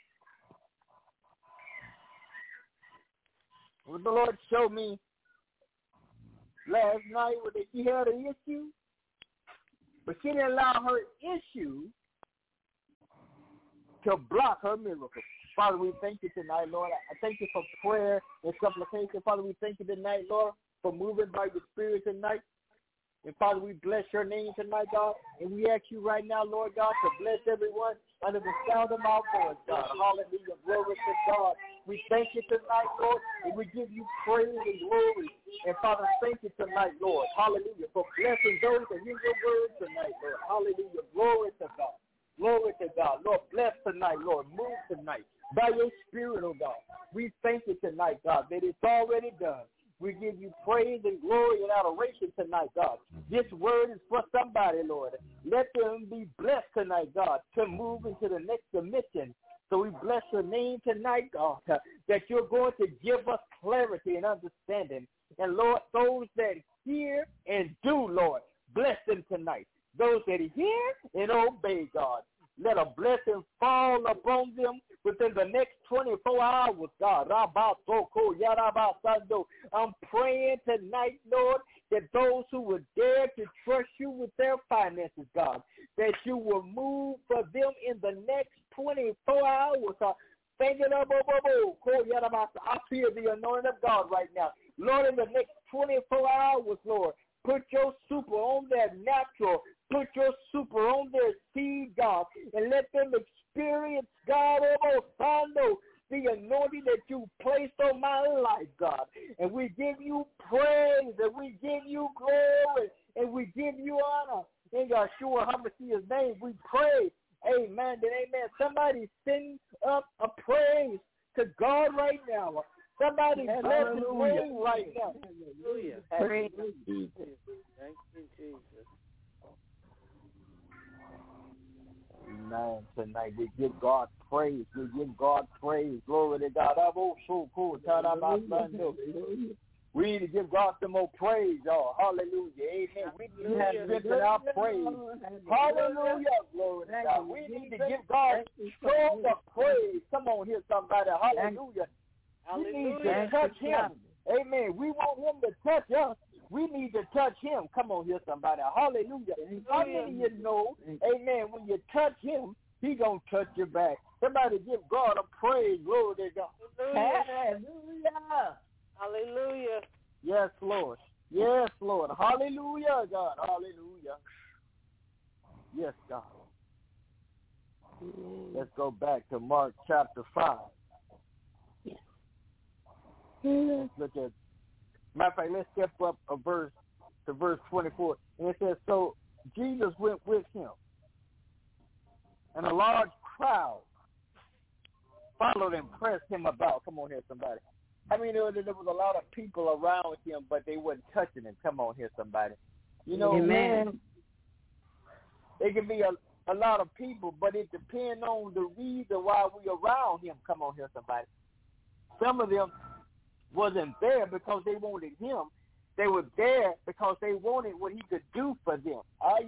What the Lord showed me last night was that she had an issue, but she didn't allow her issue to block her miracle. Father, we thank you tonight, Lord. I thank you for prayer and supplication. Father, we thank you tonight, Lord, for moving by your spirit tonight. And Father, we bless your name tonight, God. And we ask you right now, Lord God, to bless everyone under the sound of my voice, God. Hallelujah. Glory to God. We thank you tonight, Lord, and we give you praise and glory. And Father, thank you tonight, Lord. Hallelujah. For blessing those that hear your word tonight, Lord. Hallelujah. Glory to God. Glory to God. Lord, bless tonight, Lord. Move tonight by your spirit, oh God. We thank you tonight, God, that it's already done. We give you praise and glory and adoration tonight, God. This word is for somebody, Lord. Let them be blessed tonight, God, to move into the next dimension. So we bless your name tonight, God, uh, that you're going to give us clarity and understanding. And, Lord, those that hear and do, Lord, bless them tonight. Those that hear and obey, God, let a blessing fall upon them within the next twenty-four hours, God. I'm praying tonight, Lord, that those who would dare to trust you with their finances, God, that you will move for them in the next twenty-four hours. I feel the anointing of God right now. Lord, in the next twenty-four hours, Lord, put your super on their natural. Put your super on their seed, God, and let them experience, God, the anointing that you placed on my life, God. And we give you praise, and we give you glory, and we give you honor. In Yeshua HaMashiach's name, we pray. Amen and amen. Somebody send up a praise to God right now. Somebody bless his name right now. Hallelujah. Praise Jesus. Thank you, Jesus. Amen. Tonight we give God praise. We give God praise. Glory to God. We need to give God some more praise, y'all. Hallelujah. Amen. We need to have strength in our praise. Hallelujah. Glory to God. We need to give God stronger praise. Come on here, somebody. Hallelujah. We need to touch him. Amen. We want him to touch us. We need to touch him. Come on here, somebody. Hallelujah. How many of you know, amen, when you touch him, he going to touch you back. Somebody give God a praise. Glory to God. Hallelujah. Hallelujah. Yes, Lord. Yes, Lord. Hallelujah, God. Hallelujah. Yes, God. Let's go back to Mark chapter five. Yes. Let's look at, matter of fact, let's step up a verse to verse twenty-four. And it says, so Jesus went with him, and a large crowd followed and pressed him about. Come on here, somebody. I mean, there was, there was a lot of people around him, but they wasn't touching him. Come on here, somebody. You know, Amen. It can be a, a lot of people, but it depends on the reason why we around him. Come on here, somebody. Some of them wasn't there because they wanted him. They were there because they wanted what he could do for them.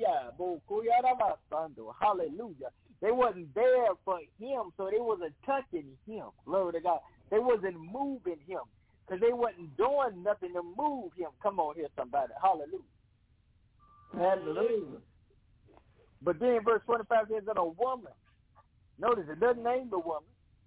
Hallelujah. They wasn't there for him, so they wasn't touching him. Glory to God. They wasn't moving him because they wasn't doing nothing to move him. Come on here, somebody. Hallelujah. Hallelujah. But then verse twenty-five says that a woman, notice it doesn't name the woman,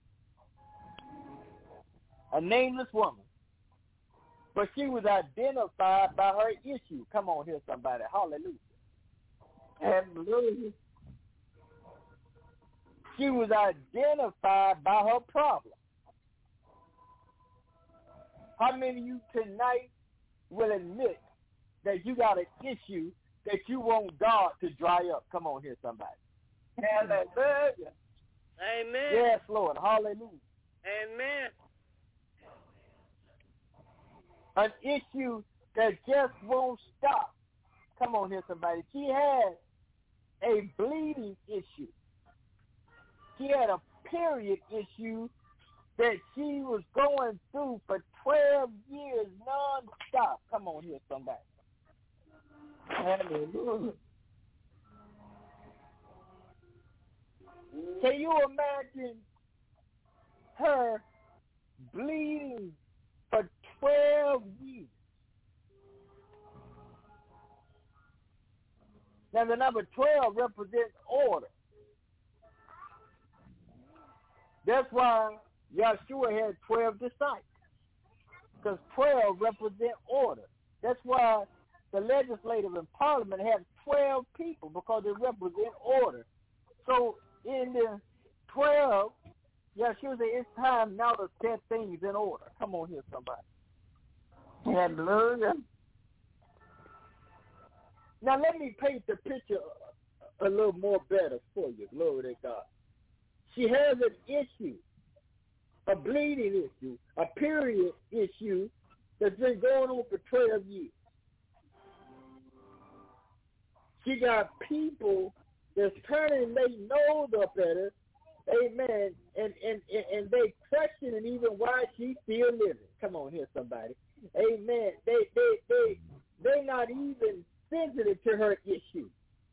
a nameless woman, but she was identified by her issue. Come on here, somebody. Hallelujah. Hallelujah. She was identified by her problem. How many of you tonight will admit that you got an issue that you want God to dry up? Come on here, somebody. Hallelujah. Amen. Yes, Lord. Hallelujah. Amen. An issue that just won't stop. Come on here, somebody. She had a bleeding issue. She had a period issue that she was going through for twelve years non-stop. Come on here, somebody. Hallelujah. Can you imagine her bleeding for twelve years? Now, the number twelve represents order. That's why Yeshua had twelve disciples, because twelve represent order. That's why the legislative and parliament have twelve people, because they represent order. So in the twelve, Yeshua said, it's time now to set things in order. Come on here, somebody. Hallelujah. Now let me paint the picture a little more better for you. Glory to God. She has an issue, a bleeding issue, a period issue that's been going on for twelve years. She got people that's turning their nose up at her, amen, and, and, and they questioning even why she's still living. Come on here, somebody. Amen. They, they, they, they're not even sensitive to her issue.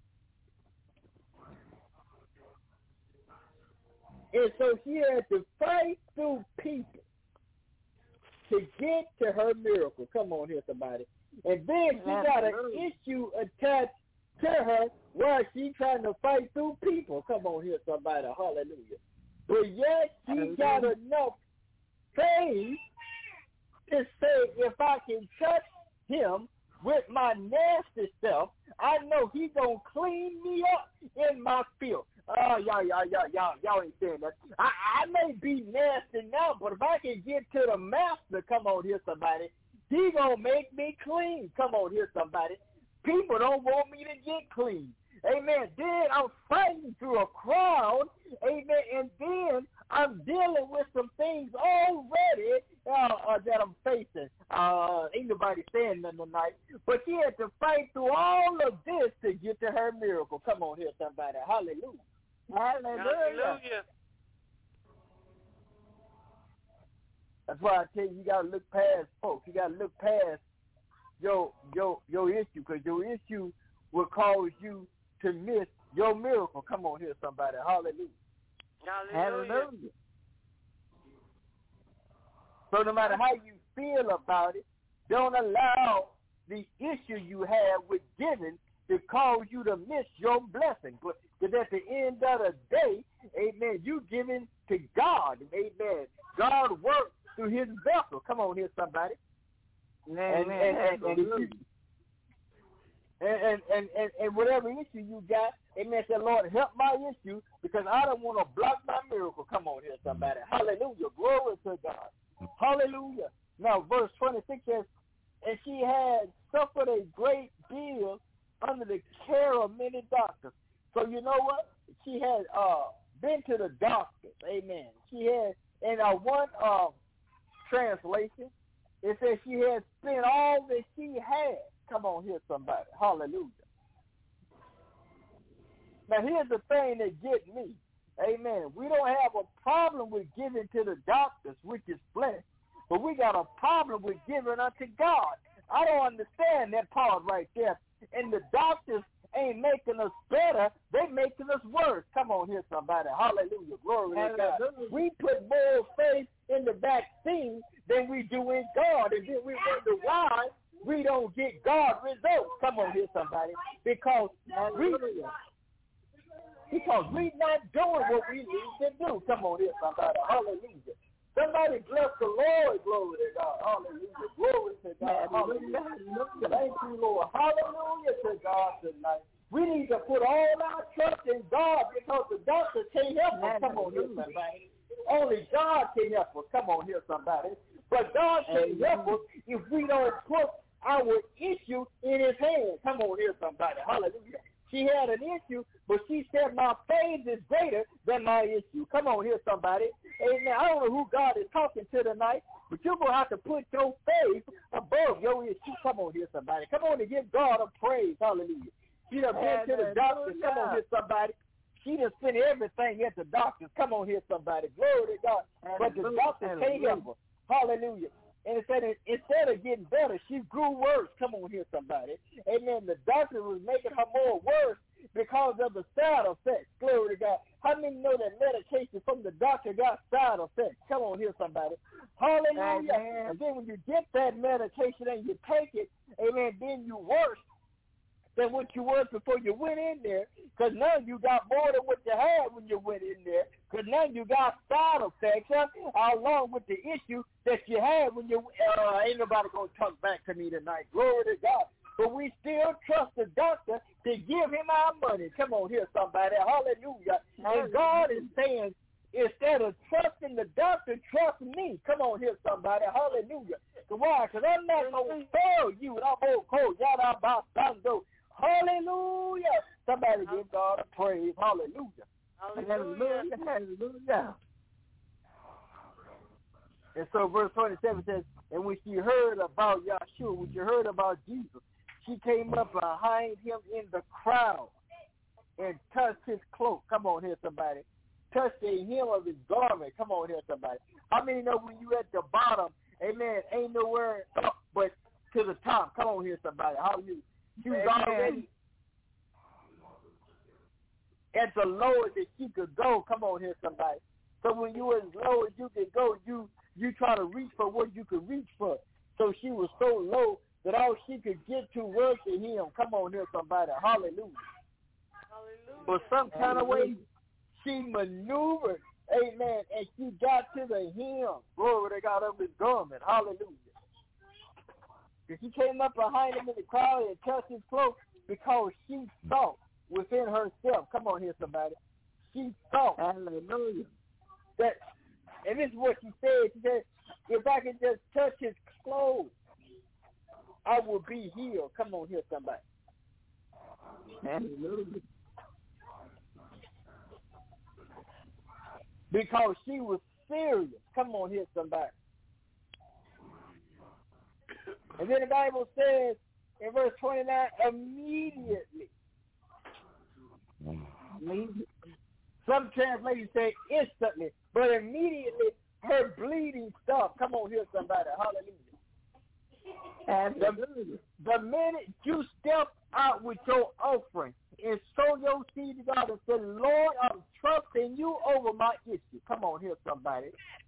And so she had to fight through people to get to her miracle. Come on here, somebody. And then she got an issue attached to her while she trying to fight through people. Come on here, somebody. Hallelujah. But yet she got enough faith to say, if I can touch him with my nasty self, I know he's going to clean me up in my filth. Oh, y'all, y'all, y'all, y'all, y'all ain't saying that. I, I may be nasty now, but if I can get to the master, come on here, somebody, he going to make me clean. Come on here, somebody. People don't want me to get clean. Amen. Then I'm fighting through a crowd. Amen. And then I'm dealing with some things already uh, uh, that I'm facing. Uh, ain't nobody saying nothing tonight. But she had to fight through all of this to get to her miracle. Come on here, somebody. Hallelujah. Hallelujah. Hallelujah. That's why I tell you, you got to look past folks. You got to look past your your your issue, because your issue will cause you to miss your miracle. Come on here, somebody. Hallelujah. Hallelujah. Hallelujah. So no matter how you feel about it, don't allow the issue you have with giving to cause you to miss your blessing. Because at the end of the day, amen, you giving to God. Amen. God works through his vessel. Come on here, somebody. Amen. And, and, and, and, you, and, and, and, and, and whatever issue you got, amen, say, Lord, help my issue because I don't want to block my miracle. Come on here, somebody. Hallelujah. Glory to God. Hallelujah. Now, verse twenty-six says, and she had suffered a great deal under the care of many doctors. So you know what? She had uh, been to the doctors. Amen. She had, in uh, one uh, translation, it says she had spent all that she had. Come on here, somebody. Hallelujah. Now, here's the thing that gets me. Amen. We don't have a problem with giving to the doctors, which is flesh, but we got a problem with giving unto God. I don't understand that part right there. And the doctors ain't making us better. They making us worse. Come on here, somebody. Hallelujah. Glory to God. We put more faith in the vaccine than we do in God. And then we wonder why we don't get God results. Come on here, somebody. Because we, because we not doing what we need to do. Come on here, somebody. Hallelujah. Somebody bless the Lord. Glory to God. Hallelujah. Glory to God. Hallelujah. Thank you, Lord. Hallelujah to God tonight. We need to put all our trust in God because the doctor can't help us. Come on here, somebody. Only God can help us. Come on here, somebody. But God can't help us if we don't put our issue in his hands. Come on here, somebody. Hallelujah. She had an issue, but she said, my faith is greater than my issue. Come on here, somebody. Amen. I don't know who God is talking to tonight, but you're going to have to put your faith above your issue. Come on here, somebody. Come on and give God a praise. Hallelujah. She done been to the doctor. Come on here, somebody. She done spent everything at the doctors. Come on here, somebody. Glory to God. But the doctor can't help her. Hallelujah. And instead of, instead of getting better, she grew worse. Come on here, somebody. Amen. The doctor was making her more worse because of the side effects. Glory to God. How many know that medication from the doctor got side effects? Come on here, somebody. Hallelujah. Amen. And then when you get that medication and you take it, amen, then you worse than what you was before you went in there, because now you got more than what you had when you went in there, because now you got side effects huh, along with the issue that you had when you, uh, ain't nobody going to talk back to me tonight. Glory to God. But we still trust the doctor to give him our money. Come on here, somebody. Hallelujah. And God is saying, instead of trusting the doctor, trust me. Come on here, somebody. Hallelujah. Why? Because I'm not going to fail you. And I'm going to call y'all about Sando. Hallelujah. Somebody give God a praise. Hallelujah. Hallelujah. Hallelujah. And so verse twenty-seven says, and when she heard about Yahshua, when she heard about Jesus, she came up behind him in the crowd and touched his cloak. Come on here, somebody. Touched the hem of his garment. Come on here, somebody. How many know when you at the bottom, amen, ain't nowhere up but to the top? Come on here, somebody. Hallelujah. She was already at the lowest that she could go. Come on here, somebody. So when you were as low as you could go, you you try to reach for what you could reach for. So she was so low that all she could get to was to him. Come on here, somebody. Hallelujah. Hallelujah. But some kind of way she maneuvered, amen, and she got to the hem. Glory to God of his garment. Hallelujah. She came up behind him in the crowd and touched his cloak because she thought within herself. Come on here, somebody. She thought. Hallelujah. That, and this is what she said. She said, if I can just touch his clothes, I will be healed. Come on here, somebody. Hallelujah. Because she was serious. Come on here, somebody. And then the Bible says in verse twenty-nine, immediately. immediately. Some translations say instantly, but immediately her bleeding stopped. Come on here, somebody. Hallelujah. And the, the minute you step out with your offering and sow your seed to God and say, Lord, I'm trusting you over my issue. Come on here, somebody.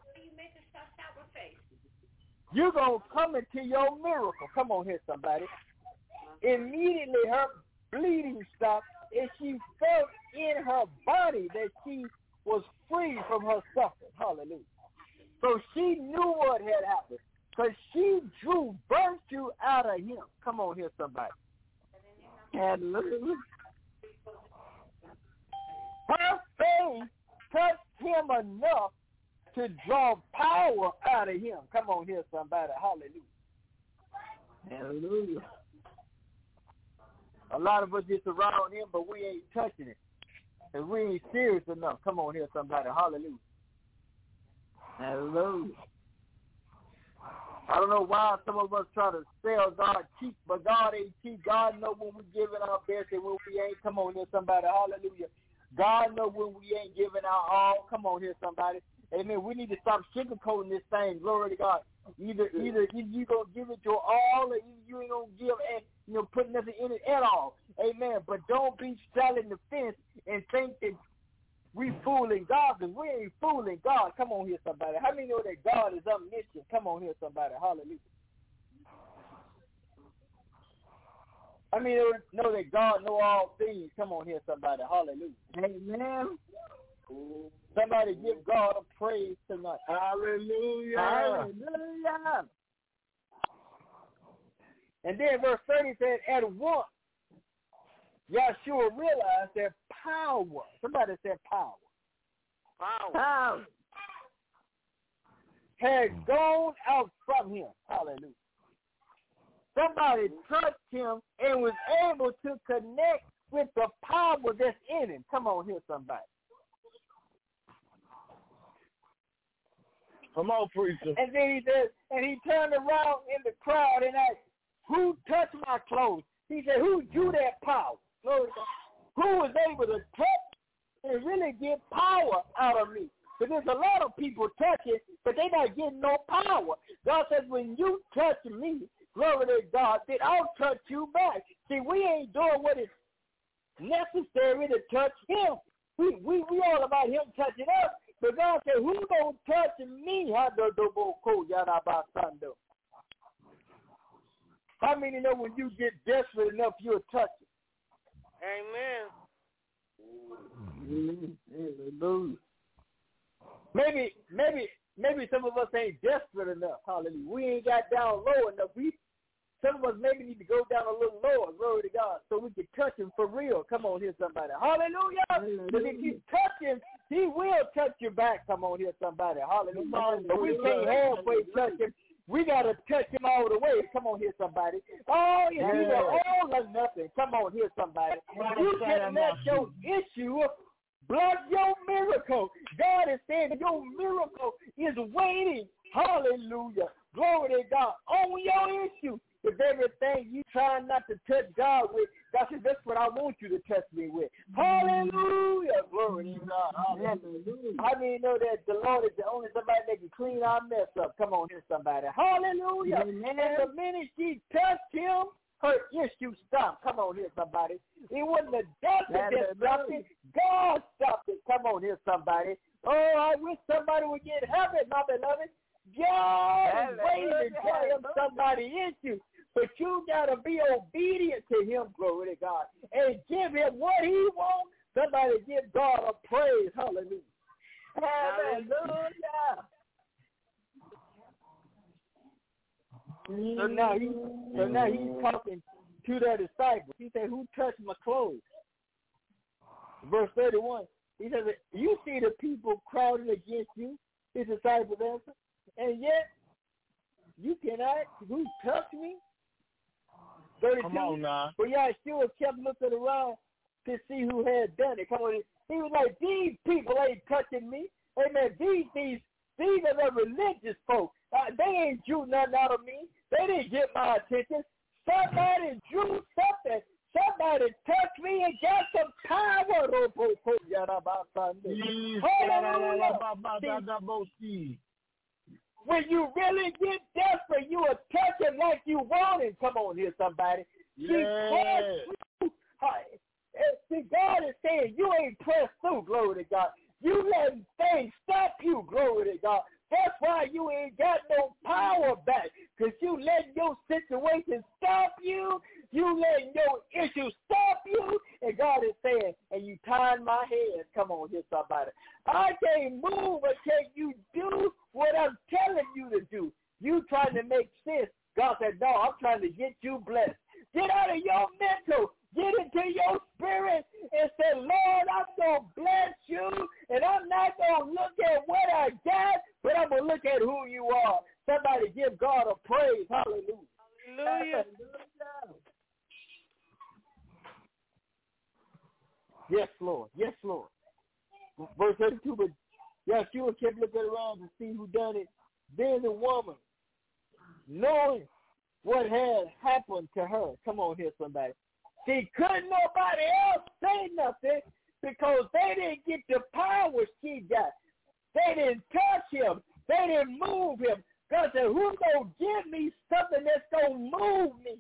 You're going to come into your miracle. Come on here, somebody. Immediately her bleeding stopped, and she felt in her body that she was free from her suffering. Hallelujah. So she knew what had happened, because she drew virtue out of him. Come on here, somebody. Hallelujah. Her faith touched him enough to draw power out of him. Come on here, somebody. Hallelujah. Hallelujah. A lot of us just around him, but we ain't touching it. And we ain't serious enough. Come on here, somebody. Hallelujah. Hallelujah. I don't know why some of us try to sell God cheap, but God ain't cheap. God know when we giving our best and when we ain't. Come on here, somebody. Hallelujah. God know when we ain't giving our all. Come on here, somebody. Amen. We need to stop sugarcoating this thing. Glory to God. Either either you gonna give it your all, or you ain't gonna give and you know put nothing in it at all. Amen. But don't be straddling the fence and think that we fooling God, because we ain't fooling God. Come on here, somebody. How many know that God is omniscient? Come on here, somebody. Hallelujah. How many know that God know all things? Come on here, somebody. Hallelujah. Amen. Somebody give God a praise tonight. Hallelujah. Hallelujah. And then verse thirty said, at once, Yahshua realized that power, somebody said power, power, power had gone out from him. Hallelujah. Somebody touched him and was able to connect with the power that's in him. Come on here, somebody. Come on, preacher. And then he said, and he turned around in the crowd and asked, who touched my clothes? He said, who drew that power? Glory to God. Who was able to touch and really get power out of me? Because there's a lot of people touching, but they're not getting no power. God says, when you touch me, glory to God, then I'll touch you back. See, we ain't doing what is necessary to touch him. We we we all about him touching us. But God said, who gonna touch me? How many know when you get desperate enough, you'll touch it? Amen. Hallelujah. Maybe, maybe, maybe some of us ain't desperate enough. Hallelujah. We ain't got down low enough. We, some of us maybe need to go down a little lower. Glory to God, so we can touch him for real. Come on here, somebody. Hallelujah. Because if you touch him, he will touch you back. Come on here, somebody. Hallelujah. But we can't halfway touch him. We got to touch him all the way. Come on here, somebody. Oh, it's either all or nothing. Come on here, somebody. You can let your issue block your miracle. God is saying your miracle is waiting. Hallelujah. Glory to God. On your issue. If everything you trying not to touch God with, God says, that's what I want you to touch me with. Hallelujah. Glory to God. Hallelujah. I mean, know that the Lord is the only somebody that can clean our mess up. Come on here, somebody. Hallelujah. Amen. And the minute she touched him, her issue stopped. Come on here, somebody. It wasn't the doctor that stopped it. God stopped it. Come on here, somebody. Oh, I wish somebody would get heaven, my beloved. God is waiting to tell him somebody issue. But you got to be obedient to him, glory to God, and give him what he wants. Somebody give God a praise. Hallelujah. Hallelujah. So now, he, so now he's talking to their disciples. He said, who touched my clothes? Verse thirty-one, he says, you see the people crowding against you, his disciples answered, and yet you can ask, who touched me? thirty-two. Come on now. But Yahshua kept looking around to see who had done it. Come on. He was like, these people ain't touching me. Amen. These, these, these are the religious folks. Uh, they ain't drew nothing out of me. They didn't get my attention. Somebody drew something. Somebody Somebody touch me and get some power. Hallelujah. When you really get desperate, you will touch it like you want it. Come on here, somebody. Yes. See, God is saying you ain't pressed through, glory to God. You letting things stop you, glory to God. That's why you ain't got no power back, because you letting your situation stop you. You letting your issues stop you. And God is saying, and you tying my hands. Come on here, somebody. I can't move until you do what I'm telling you to do. You trying to make sense. God said, no, I'm trying to get you blessed. Get out of your mental. Get into your spirit and say, Lord, I'm going to bless you, and I'm not going to look at what I got, but I'm going to look at who you are. Somebody give God a praise. Hallelujah. Hallelujah. Yes, Lord. Yes, Lord. Verse thirty-two, but Yeshua kept looking around to see who done it. Then the woman, knowing what had happened to her, come on here, somebody. See, couldn't nobody else say nothing because they didn't get the power she got. They didn't touch him. They didn't move him. God said, who's going to give me something that's going to move me?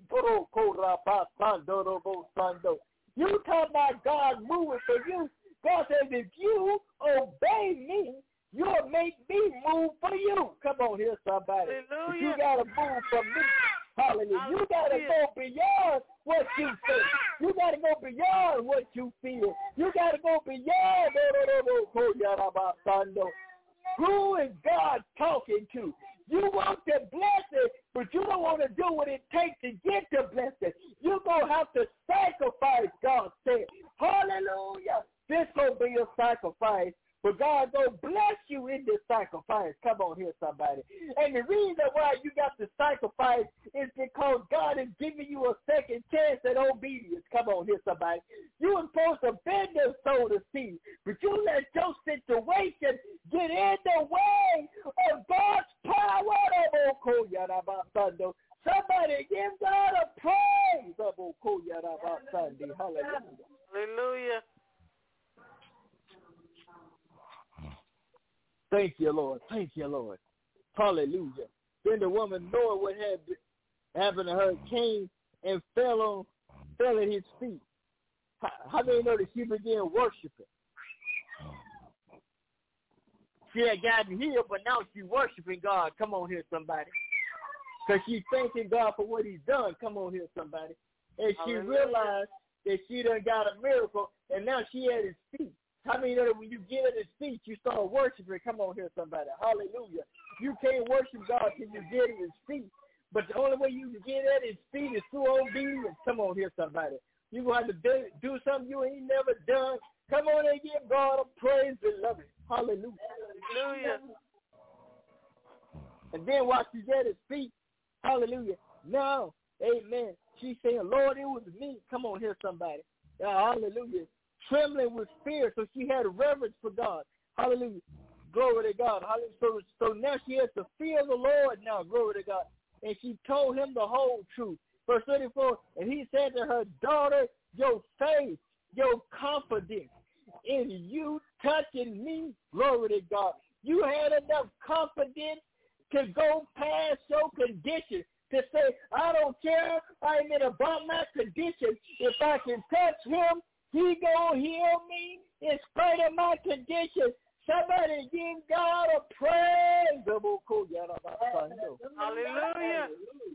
You talk about God moving for you. God says, if you obey me, you'll make me move for you. Come on here, somebody. Hallelujah. You got to move for me. Hallelujah. Hallelujah. You got to go beyond what you think. You got to go beyond what you feel. You got to go beyond. Who is God talking to? You want the blessing, but you don't want to do what it takes to get the blessing. You're going to have to sacrifice, God said. Hallelujah. This will be a sacrifice. But God will bless you in this sacrifice. Come on here, somebody. And the reason why you got to sacrifice is because God is giving you a second chance at obedience. Come on here, somebody. You were supposed to bend the soul to see, but you let your situation get in the way of God's power. Somebody give God a praise. Hallelujah. Hallelujah. Thank you, Lord. Thank you, Lord. Hallelujah. Then the woman, knowing what had happened to her, came and fell on, fell at his feet. How, how many know that she began worshiping? She had gotten healed, but now she's worshiping God. Come on here, somebody. Because she's thanking God for what he's done. Come on here, somebody. And she Hallelujah. realized that she done got a miracle, and now she at his feet. How many know that when you get at his feet, you start worshiping? Come on here, somebody. Hallelujah. You can't worship God till you get at his feet. But the only way you can get at his feet is through obedience. Come on here, somebody. You're going to have to do, do something you ain't never done. Come on and give God a praise, beloved. Hallelujah. Hallelujah. And then while she's at his feet, hallelujah. Now, amen. She's saying, Lord, it was me. Come on here, somebody. Yeah, hallelujah. Trembling with fear, so she had reverence for God. Hallelujah. Glory to God. Hallelujah. So, so now she has to fear the Lord now. Glory to God. And she told him the whole truth. Verse thirty-four, and he said to her, daughter, your faith, your confidence in you touching me, glory to God. You had enough confidence to go past your condition, to say, I don't care, I'm in about my condition. If I can touch him, he gonna heal me in spite of my condition. Somebody give God a praise. Hallelujah.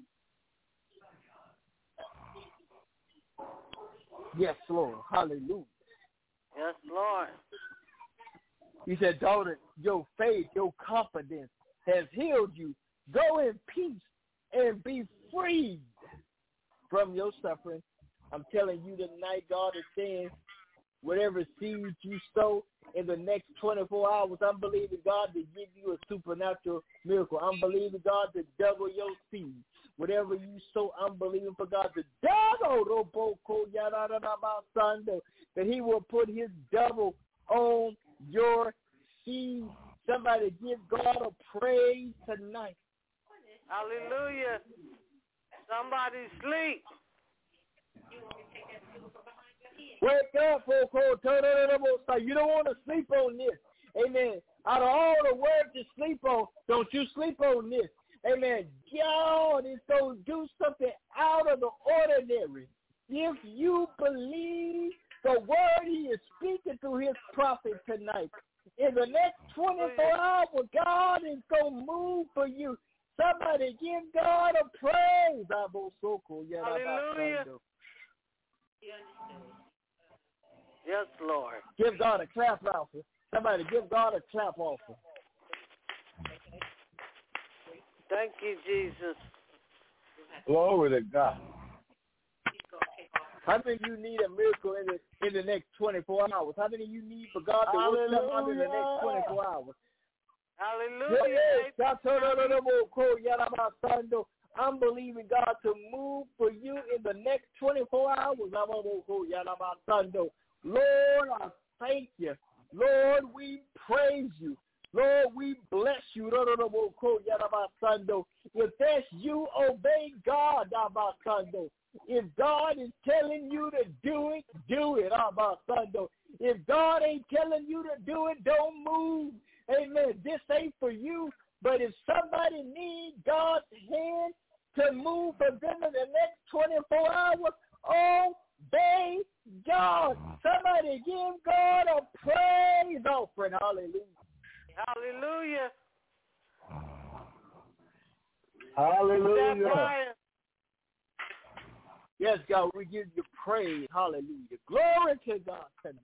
Yes, Lord. Hallelujah. Yes, Lord. He said, daughter, your faith, your confidence has healed you. Go in peace and be freed from your suffering. I'm telling you tonight, God is saying, whatever seeds you sow in the next twenty-four hours, I'm believing God to give you a supernatural miracle. I'm believing God to double your seed. Whatever you sow, I'm believing for God to double, that he will put his double on your seed. Somebody give God a praise tonight. Hallelujah. Somebody sleep. Wake up, folk. You don't want to sleep on this. Amen. Out of all the words to sleep on, don't you sleep on this. Amen. God is going to do something out of the ordinary. If you believe the word he is speaking through his prophet tonight, in the next twenty-four hours, God is going to move for you. Somebody give God a praise. Hallelujah. Yes, Lord. Give God a clap offering. Somebody give God a clap offering. Thank you, Jesus. Glory to God. How many of you need a miracle in the in the next twenty-four hours? How many of you need for God to work something out in the next twenty-four hours? Hallelujah. I'm believing God to move for you in the next twenty-four hours. Lord, I thank you. Lord, we praise you. Lord, we bless you. If that's you, obey God. If God is telling you to do it, do it. If God ain't telling you to do it, don't move. Amen. This ain't for you. But if somebody needs God's hand to move for them in the next twenty-four hours, obey God. Somebody give God a praise offering. Hallelujah. Hallelujah. Hallelujah. Yes, God, we give you praise. Hallelujah. Glory to God tonight.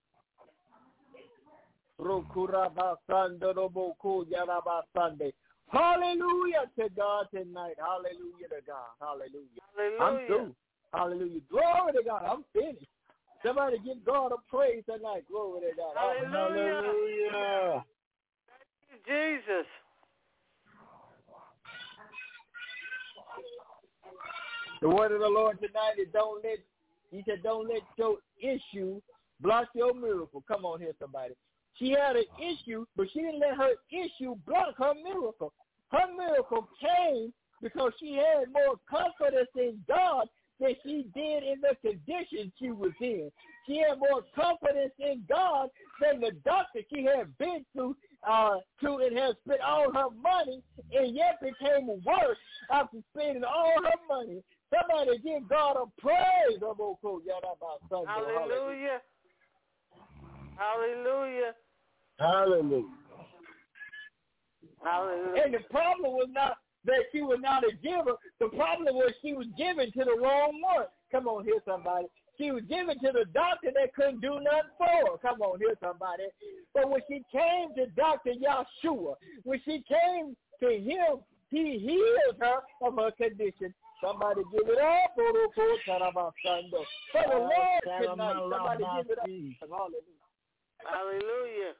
Hallelujah to God tonight. Hallelujah to God. Hallelujah. Hallelujah. I'm through. Hallelujah. Glory to God. I'm finished. Somebody give God a praise tonight. Glory to God. Hallelujah. Hallelujah. Thank you, Jesus. The word of the Lord tonight is don't let, he said, don't let your issue block your miracle. Come on here, somebody. She had an issue, but she didn't let her issue block her miracle. Her miracle came because she had more confidence in God than she did in the condition she was in. She had more confidence in God than the doctor she had been to, uh, to and had spent all her money, and yet became worse after spending all her money. Somebody give God a praise. Hallelujah. Hallelujah. Hallelujah. Hallelujah. And the problem was not that she was not a giver. The problem was she was giving to the wrong one. Come on here, somebody. She was giving to the doctor that couldn't do nothing for her. Come on here, somebody. But when she came to Doctor Yahshua, when she came to him, he healed her of her condition. Somebody give it up. For the Lord tonight, somebody give it up. Hallelujah. Hallelujah.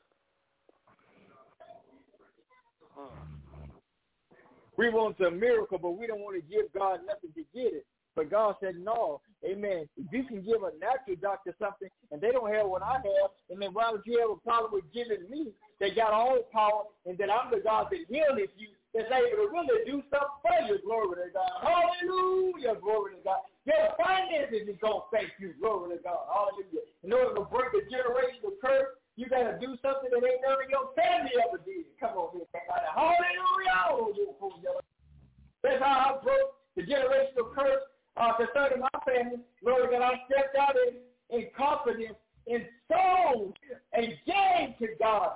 We want a miracle, but we don't want to give God nothing to get it. But God said, no, amen. If you can give a natural doctor something and they don't have what I have, and then why would you have a problem with giving me that got all power and that I'm the God that heals you, that's able to really do something for you? Glory to God. Hallelujah. Glory to God. Your finances is going to thank you. Glory to God. Hallelujah. In order to break the generational curse, you got to do something that ain't none of your family ever did. Come on here. Hallelujah. That's how I broke the generational curse uh, concerning my family. Lord God, I stepped out in, in confidence, in soul, and gave to God.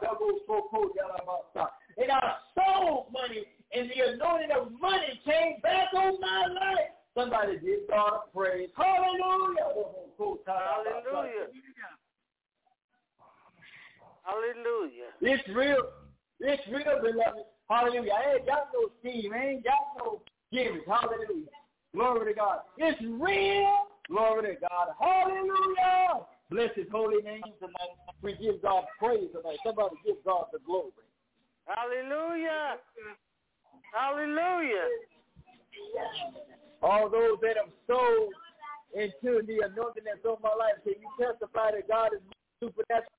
And I sold money, and the anointing of money came back on my life. Somebody give God a praise. Hallelujah. Hallelujah. Hallelujah. It's real. It's real, beloved. Hallelujah. I ain't got no scheme. I ain't got no gimmicks. Hallelujah. Glory to God. It's real. Glory to God. Hallelujah. Bless his holy name tonight. We give God praise tonight. Somebody give God the glory. Hallelujah. Hallelujah. All those that have sold into the anointing that's on my life, can you testify that God is supernatural?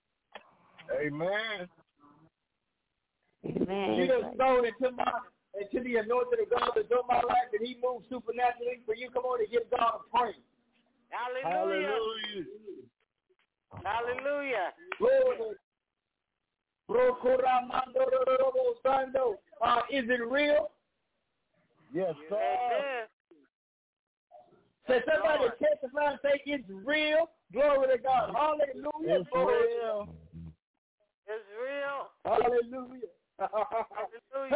Amen. Amen. You done sold into my to the anointing of God that's on my life, and he moves supernaturally for you. Come on and give God a praise. Hallelujah. Hallelujah. Glory. Uh, is it real? Yes, sir. Amen. Say somebody testify and say it's real. Glory to God. Hallelujah. It's real. It's real. Hallelujah. Hallelujah.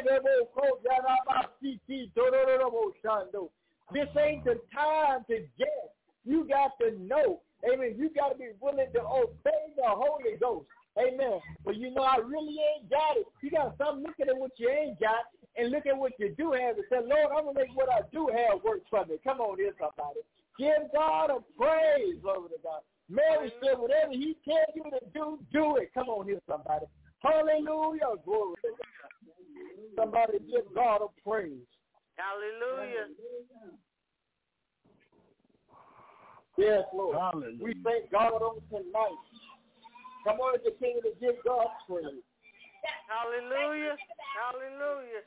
This ain't the time to guess. You got to know. Amen. You got to be willing to obey the Holy Ghost. Amen. But you know, I really ain't got it. You got to stop looking at what you ain't got and look at what you do have and say, Lord, I'm going to make what I do have work for me. Come on here, somebody. Give God a praise. Glory to God. Mary said, whatever he tells you to do, do it. Come on here, somebody. Hallelujah. Glory to God. Somebody give God a praise. Hallelujah. Yes, Lord. Hallelujah. We thank God on tonight. Come on, continue to give God praise. Hallelujah. Hallelujah.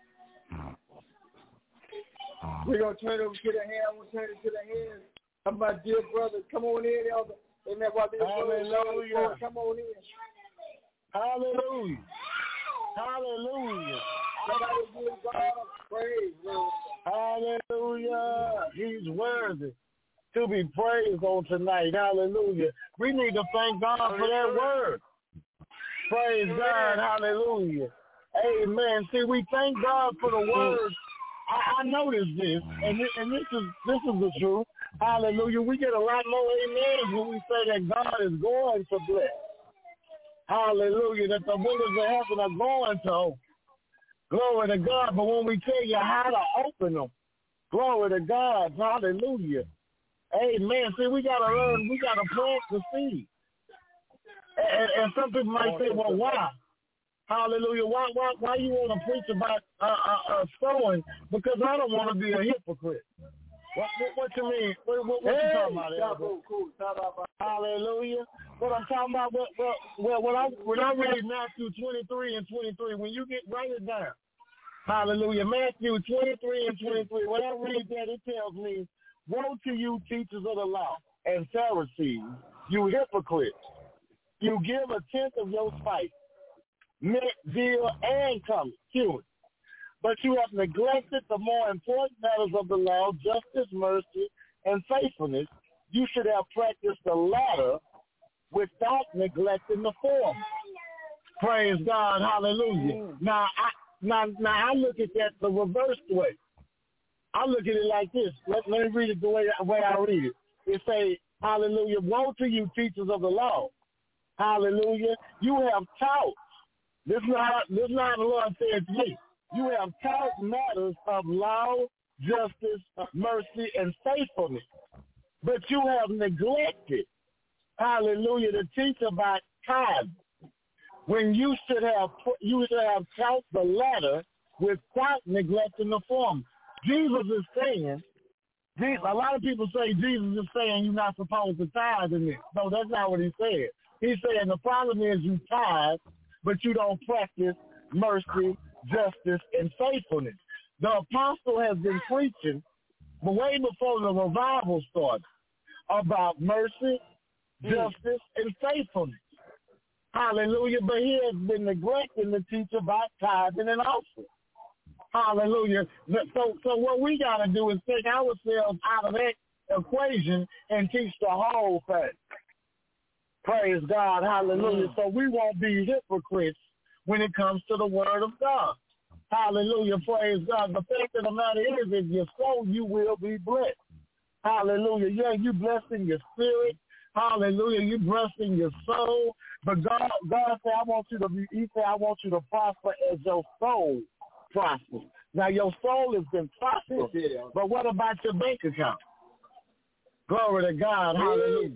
We're going to turn it over to the hand. We'll turn it to the hands of my dear brothers. Come on in, Elder. Amen. While they're Hallelujah. Come on in. Hallelujah. Hallelujah. Somebody give God a praise, Lord. Hallelujah. He's worthy to be praised on tonight. Hallelujah. We need to thank God for that word. Praise God. Hallelujah. Amen. See, we thank God for the word. I, I noticed this, and this, and this is this is the truth. Hallelujah. We get a lot more amens when we say that God is going to bless. Hallelujah. That the windows of heaven are going to open. Glory to God. But when we tell you how to open them, glory to God. Hallelujah. Amen. See, we got to learn. We got to plant the seed. And, and some people might say, well, why? Hallelujah. Why why, why you want to preach about uh, uh, uh, sowing? Because I don't want to be a hypocrite. What, what, what you mean? What, what, what you talking about, Elder? Hallelujah. What I'm talking about, well, well, well when, I, when I read Matthew twenty-three and twenty-three, when you get, write it down. Hallelujah. Matthew twenty-three and twenty-three, when I read that, it tells me, woe to you, teachers of the law and Pharisees, you hypocrites. You give a tenth of your spice, mint, dill, and cumin, but you have neglected the more important matters of the law, justice, mercy, and faithfulness. You should have practiced the latter without neglecting the former. Praise God, hallelujah. Now, I, now, now I look at that the reverse way. I look at it like this. Let, let me read it the way, the way I read it. It says, hallelujah, woe to you, teachers of the law. Hallelujah. You have taught. This is not, this is not the Lord said to me. You have taught matters of law, justice, mercy, and faithfulness. But you have neglected, hallelujah, to teach about tithing. When you should have you should have taught the latter without neglecting the former. Jesus is saying, a lot of people say Jesus is saying you're not supposed to tithe in this. No, that's not what he said. He's saying the problem is you tithe, but you don't practice mercy, justice, and faithfulness. The apostle has been preaching way before the revival started about mercy, justice, and faithfulness. Hallelujah. But he has been neglecting to teach about tithing and offering. Hallelujah. So, so what we got to do is take ourselves out of that equation and teach the whole thing. Praise God. Hallelujah. Mm. So we won't be hypocrites when it comes to the word of God. Hallelujah. Praise God. The fact of the matter is, if you sow, you will be blessed. Hallelujah. Yeah, you blessed in your spirit. Hallelujah. You blessed in your soul. But God, God said, I want you to be, he said, I want you to prosper as your soul prospers. Now, your soul has been prospered, but what about your bank account? Glory to God. Hallelujah.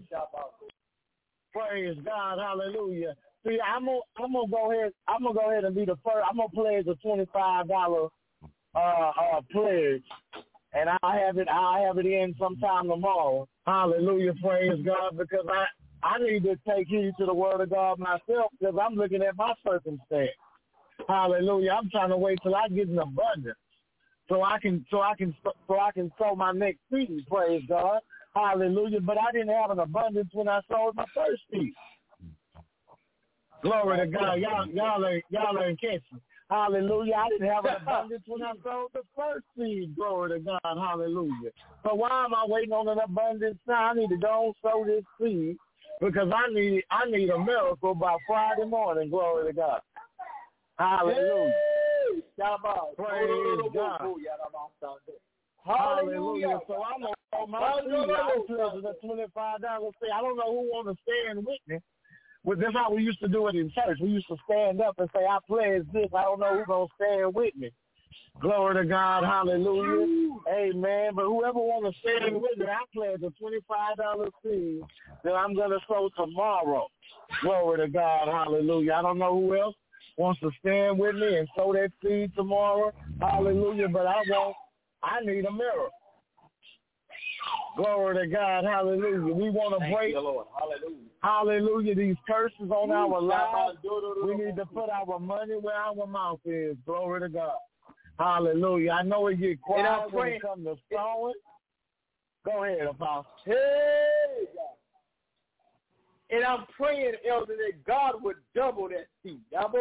Praise God. Hallelujah. See, I'm gonna I'm gonna go ahead. I'm gonna go ahead and be the first. I'm gonna pledge a twenty-five dollar uh, uh, pledge, and I'll have it. I'll have it in sometime tomorrow. Hallelujah. Praise God, because I I need to take heed to the word of God myself, because I'm looking at my circumstance. Hallelujah. I'm trying to wait till I get an abundance. So I can, so I can, so I can sow my next seed. Praise God, Hallelujah. But I didn't have an abundance when I sowed my first seed. Glory to God, y'all, y'all ain't, y'all ain't catching. Hallelujah. I didn't have an abundance when I sowed the first seed. Glory to God, Hallelujah. So why am I waiting on an abundance now? I need to go and sow this seed because I need, I need a miracle by Friday morning. Glory to God. Hallelujah. Praise God. Hallelujah. So I'm on my seed. I'm pledging a twenty-five dollars fee. I don't know who want to stand with me. Well, that's how we used to do it in church. We used to stand up and say, I pledge this. I don't know who's going to stand with me. Glory to God. Hallelujah. Amen. But whoever want to stand with me, I pledge a twenty-five dollars seed that I'm going to sow tomorrow. Glory to God. Hallelujah. I don't know who else wants to stand with me and sow that seed tomorrow. Hallelujah. But I won't. I need a miracle. Glory to God. Hallelujah. We want to break. Lord. Hallelujah. Hallelujah. These curses on our lives. We need to put our money where our mouth is. Glory to God. Hallelujah. I know it get quiet when it comes to sowing. Go ahead, Apostle. Hey, God. And I'm praying, Elder, that God would double that seed. That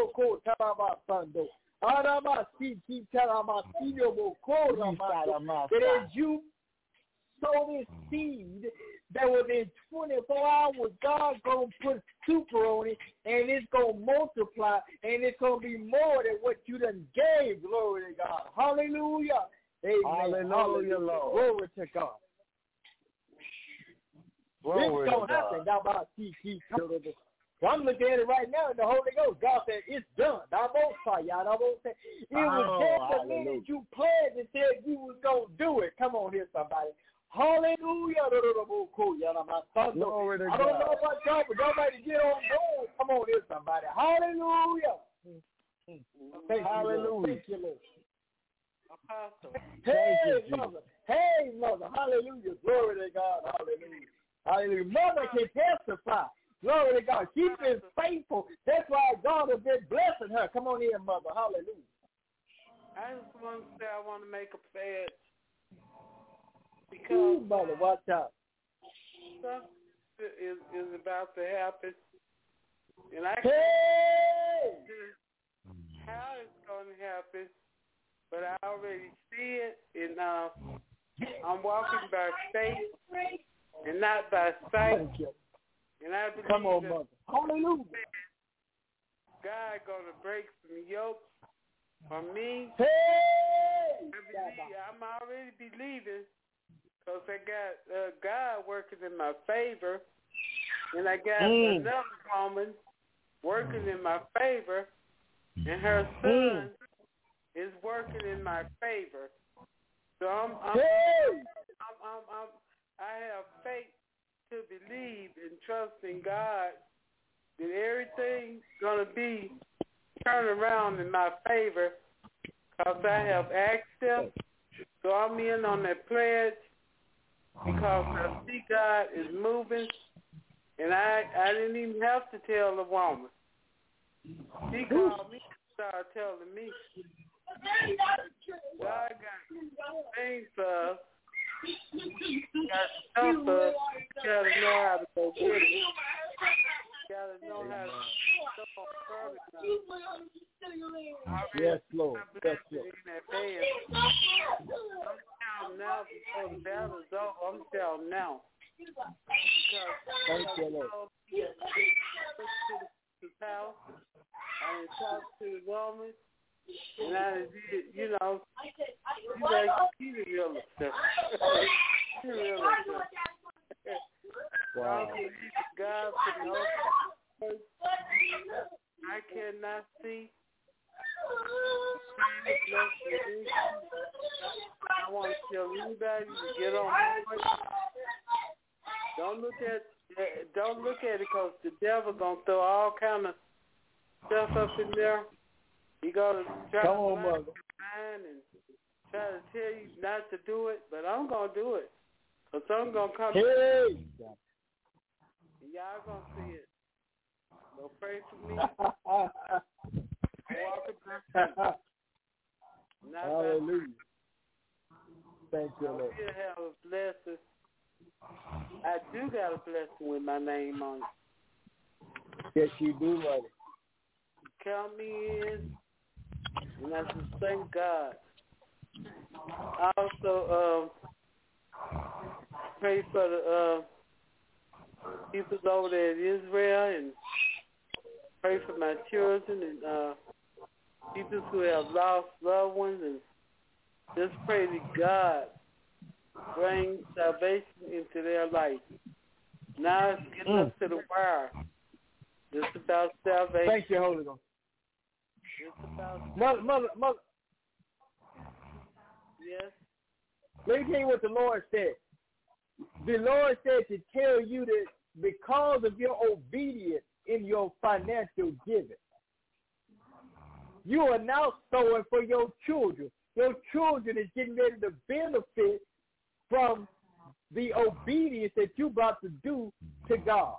as you sow this seed that within twenty-four hours, God's going to put super on it, and it's going to multiply, and it's going to be more than what you done gave. Glory to God. Hallelujah. Amen. Hallelujah, Hallelujah. Lord. Glory to God. Glory this don't to happen. God. I'm looking at it right now in the Holy Ghost. God said, it's done. I won't say, y'all. I won't say. It was Oh, just the hallelujah. minute you pledged and said you was going to do it. Come on here, somebody. Hallelujah. Glory to I don't God. know about y'all, but y'all better get on board. Come on here, somebody. Hallelujah. Thank Hallelujah. You, Thank you, Lord. Apostle. Hey, you, mother. Hey, mother. Hallelujah. Glory to God. Hallelujah. Hallelujah. Mother can testify. Glory to God. She's been faithful. That's why God has been blessing her. Come on in, mother. Hallelujah. I just want to say I want to make a pledge. Because Ooh, mother, watch out. stuff is, is about to happen. And I hey! can't see how it's going to happen, but I already see it, and uh, I'm walking by faith and not by sight. Thank you. And I believe Come on, that mother. Hallelujah. God going to break some yokes for me. Hey! I believe, I'm already believing because I got uh, God working in my favor, and I got mm. another woman working in my favor, and her son mm. is working in my favor. So I'm, I'm, hey! I'm, I'm, I'm, I have faith to believe and trust in God that everything's going to be turned around in my favor because I have asked Him. So I'm in on that pledge because I see God is moving, and I, I didn't even have to tell the woman. She called me and started telling me. God got things for us. Got stuff for us. You got to know how to go get it. You got to know how to stuff on purpose. Yes, Lord. Yes, Lord. I'm telling now before the battle's over. I'm telling now. Thank you, Lord. To the house, I talked to the woman, and I did, you know, you like she the real stuff. She the real stuff. Wow. God for no I cannot see. I want to tell anybody to get on board. Don't look at don't look at it because the devil gonna throw all kind of stuff up in there. He gonna try Come to on, blind mother. your mind and try to tell you not to do it, but I'm gonna do it because I'm gonna come. Hey. And y'all gonna see it. So pray for me. Not Hallelujah. Thank you, I Lord. still have a blessing. I do got a blessing with my name on it. Yes, you do, buddy. Count me in, and I just thank God. I also uh, pray for the uh, people over there in Israel, and pray for my children and uh, people who have lost loved ones, and just pray that God bring salvation into their life. Now it's getting Mm. up to the wire. It's about salvation. Thank you, Holy Ghost. It's about Mother, mother, mother. yes. Let me tell you what the Lord said. The Lord said to tell you that because of your obedience in your financial giving, you are now sowing for your children. Your children is getting ready to benefit from the obedience that you're about to do to God.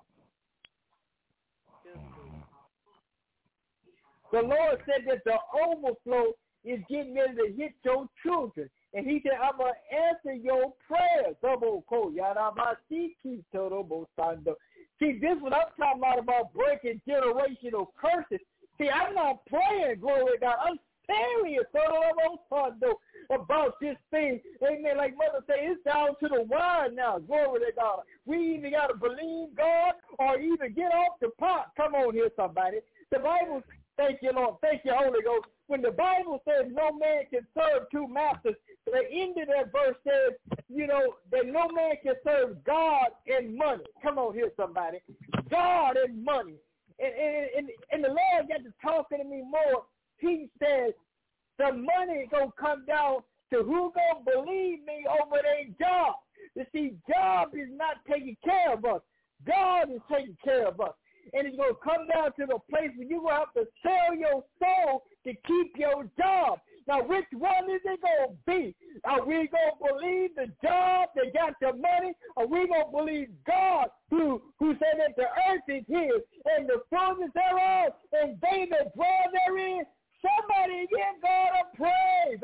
The Lord said that the overflow is getting ready to hit your children. And he said, I'm going to answer your prayers. See, this is what I'm talking about, about breaking generational curses. See, I'm not praying, glory to God. I'm serious about this thing. Amen. Like Mother said, it's down to the wire now. Glory to God. We either got to believe God or either get off the pot. Come on here, somebody. The Bible, thank you, Lord. Thank you, Holy Ghost. When the Bible says no man can serve two masters, the end of that verse says, you know, that no man can serve God and money. Come on here, somebody. God and money. And, and, and, and the Lord got to talking to me more. He says the money going to come down to who going to believe me over their job. You see, job is not taking care of us. God is taking care of us. And it's going to come down to the place where you're going to have to sell your soul to keep your job. Now, which one is it going to be? Are we going to believe the job that got the money? Or are we going to believe God who, who said that the earth is his and the fullness thereof and they that dwell therein? Somebody give God a praise.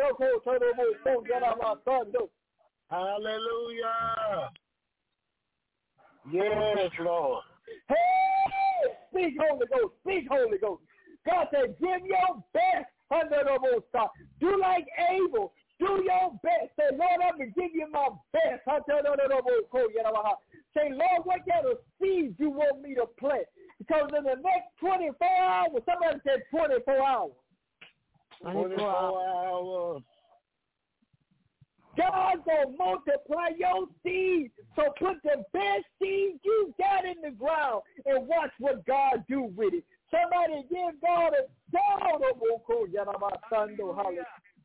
Hallelujah. Yes, Lord. Hey, speak Holy Ghost, speak Holy Ghost. God said, give your best under the most top. Do like Abel. Do your best. Say, Lord, I'm going to give you my best. Say, Lord, what kind of seeds you want me to plant? Because in the next twenty-four hours, somebody said twenty-four hours. twenty-four hours. God's going to multiply your seed. So put the best seed you got in the ground and watch what God do with it. Somebody give God a shout. Hallelujah.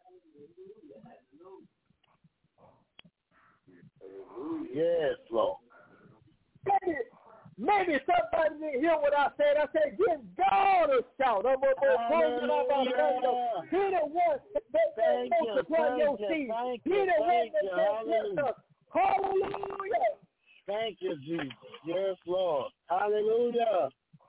Yes, Lord. Maybe, maybe somebody didn't hear what I said. I said, give God a shout. Hallelujah. He the one that multiply your seed. He the one that does. Hallelujah. Thank you, Jesus. Yes, Lord. Hallelujah.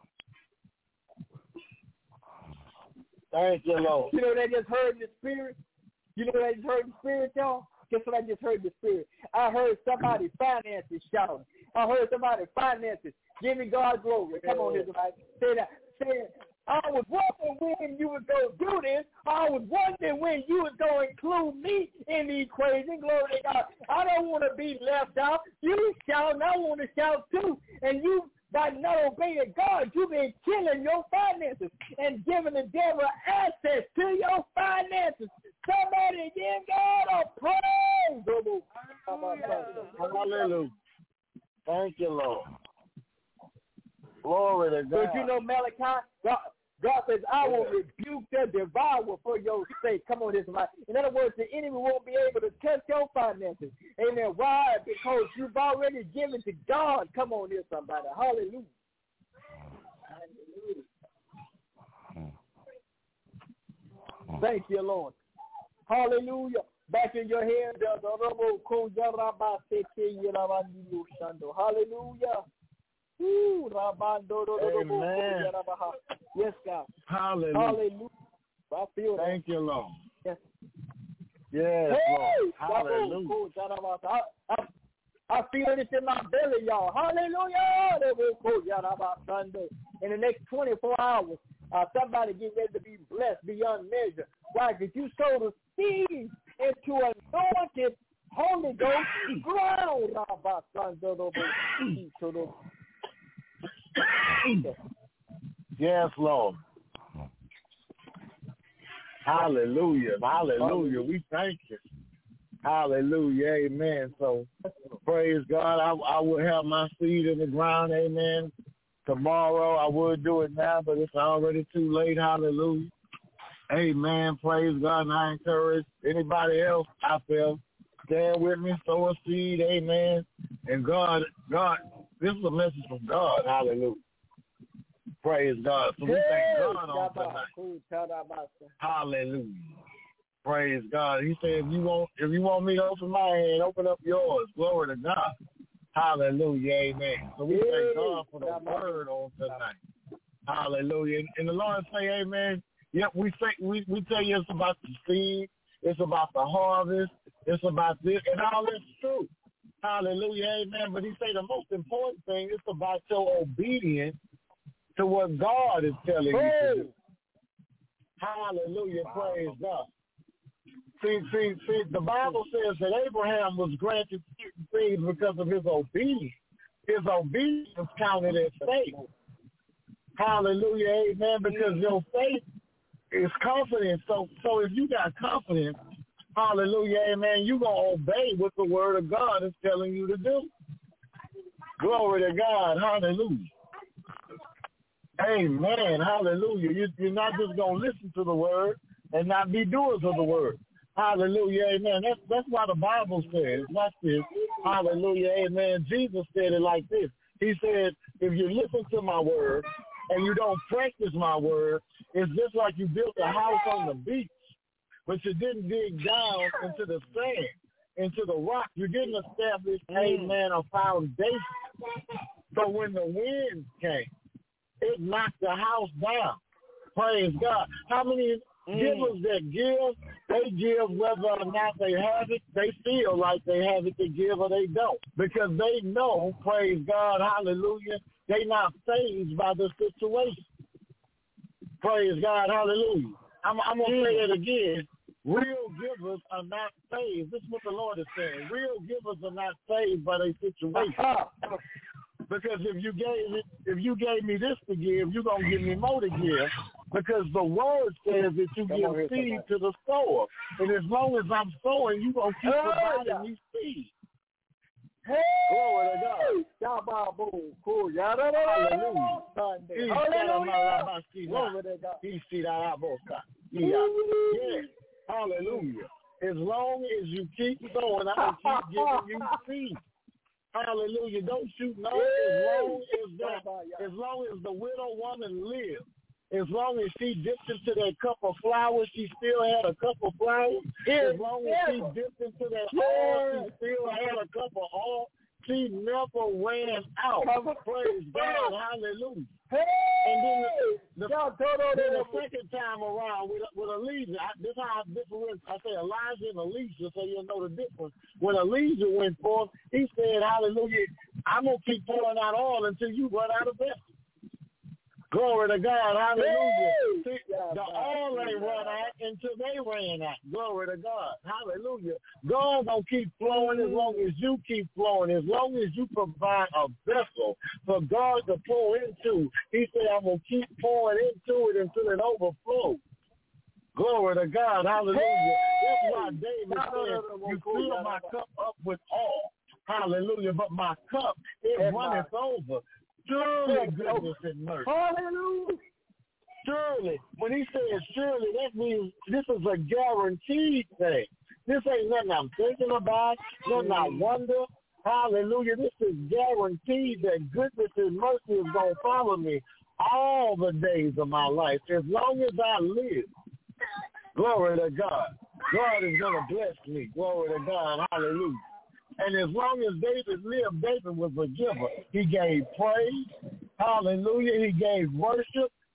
Thank you, Lord. You know what I just heard in the spirit? You know what I just heard in the spirit, y'all? Guess what I just heard in the spirit? I heard somebody finances shouting. I heard somebody finances giving God glory. Come on, everybody. Say that. Say it. I was wondering when you would go do this. I was wondering when you would go include me in the equation. Glory to God. I don't want to be left out. You shout, and I want to shout too. And you, by not obeying God, you've been killing your finances and giving the devil access to your finances. Somebody give God a praise. Hallelujah. Hallelujah. Thank you, Lord. Glory to God. But you know, Malachi, God, God says, I will rebuke the devourer for your sake. Come on, this line. In other words, the enemy won't be able to touch your finances. Amen. Why? Because you've already given to God. Come on here, somebody. Hallelujah. Hallelujah. Thank you, Lord. Hallelujah. Back in your hand. Hallelujah. Ooh, Amen. yes, God. Hallelujah. Hallelujah. I feel that. Thank you, Lord. Yes, yes hey, Lord. Hallelujah. Cool. I, I, I feel this in my belly, y'all. Hallelujah. Sunday. In the next twenty-four hours, uh, somebody get ready to be blessed beyond measure. Why? Because you sow the seed into anointed Holy Ghost ground. Yes, Lord. Hallelujah. Hallelujah. We thank you. Hallelujah. Amen. So, praise God. I, I will have my seed in the ground. Amen. Tomorrow. I would do it now, but it's already too late. Hallelujah. Amen. Praise God. And I encourage anybody else out there, stand with me, sow a seed. Amen. And God, God, this is a message from God. Hallelujah. Praise God. So we thank God on tonight. Hallelujah. Praise God. He said, if you want, if you want me to open my hand, open up yours. Glory to God. Hallelujah. Amen. So we thank God for the word on tonight. Hallelujah. And, and the Lord say, amen. Yep, we say we, we tell you it's about the seed, it's about the harvest, it's about this, and all that's true. Hallelujah. Amen. But he say the most important thing is about your obedience to what God is telling you to do. Hallelujah. Wow. Praise God. See, see, see, the Bible says that Abraham was granted things because of his obedience. His obedience counted as faith. Hallelujah. Amen. Because your faith is confidence. So, so if you got confidence, hallelujah, amen, you're going to obey what the word of God is telling you to do. Glory to God. Hallelujah. Amen. Hallelujah. You, you're not just going to listen to the word and not be doers of the word. Hallelujah. Amen. That's, that's why the Bible says, watch this. Hallelujah. Amen. Jesus said it like this. He said, if you listen to my word and you don't practice my word, it's just like you built a house on the beach, but you didn't dig down into the sand, into the rock. You didn't establish, amen, a foundation. So when the wind came, it knocked the house down. Praise God. How many mm. givers that give, they give whether or not they have it, they feel like they have it to give or they don't. Because they know, praise God, hallelujah, they not fazed by the situation. Praise God, hallelujah. I'm, I'm going to say it again. Real givers are not fazed. This is what the Lord is saying. Real givers are not fazed by their situation. Because if you gave it, if you gave me this to give, you're going to give me more to give. Because the word says that you Come give seed to the sower. And as long as I'm sowing, you're going to keep oh, providing yeah. me seed. Hey! Glory to God. Hallelujah. Yeah. Hallelujah. As long as you keep sowing, I'll keep giving you seed. Hallelujah. Don't you know as long as that, as long as the widow woman lived, as long as she dipped into that cup of flour, she still had a cup of flour. As long as she dipped into that oil, she still had a cup of oil. She never ran out. Praise God. Hallelujah. And then the, the, then the second time around with, with Elijah, I, this how I different. I say Elijah and Elisha, so you'll know the difference. When Elijah went forth, he said, hallelujah, I'm going to keep pouring out oil until you run out of vessels. Glory to God. Hallelujah. See, the oil ain't run out until they ran out. Glory to God. Hallelujah. God going to keep flowing as long as you keep flowing, as long as you provide a vessel for God to pour into. He said, I'm going to keep pouring into it until it overflows. Glory to God. Hallelujah. That's why David said, you fill my cup up with oil. Hallelujah. But my cup, it runneth over. Surely goodness and mercy. Hallelujah. Surely. When he says surely, that means this is a guaranteed thing. This ain't nothing I'm thinking about, nothing I wonder. Hallelujah. This is guaranteed that goodness and mercy is going to follow me all the days of my life. As long as I live, glory to God. God is going to bless me. Glory to God. Hallelujah. And as long as David lived, David was a giver. He gave praise. Hallelujah. He gave worship.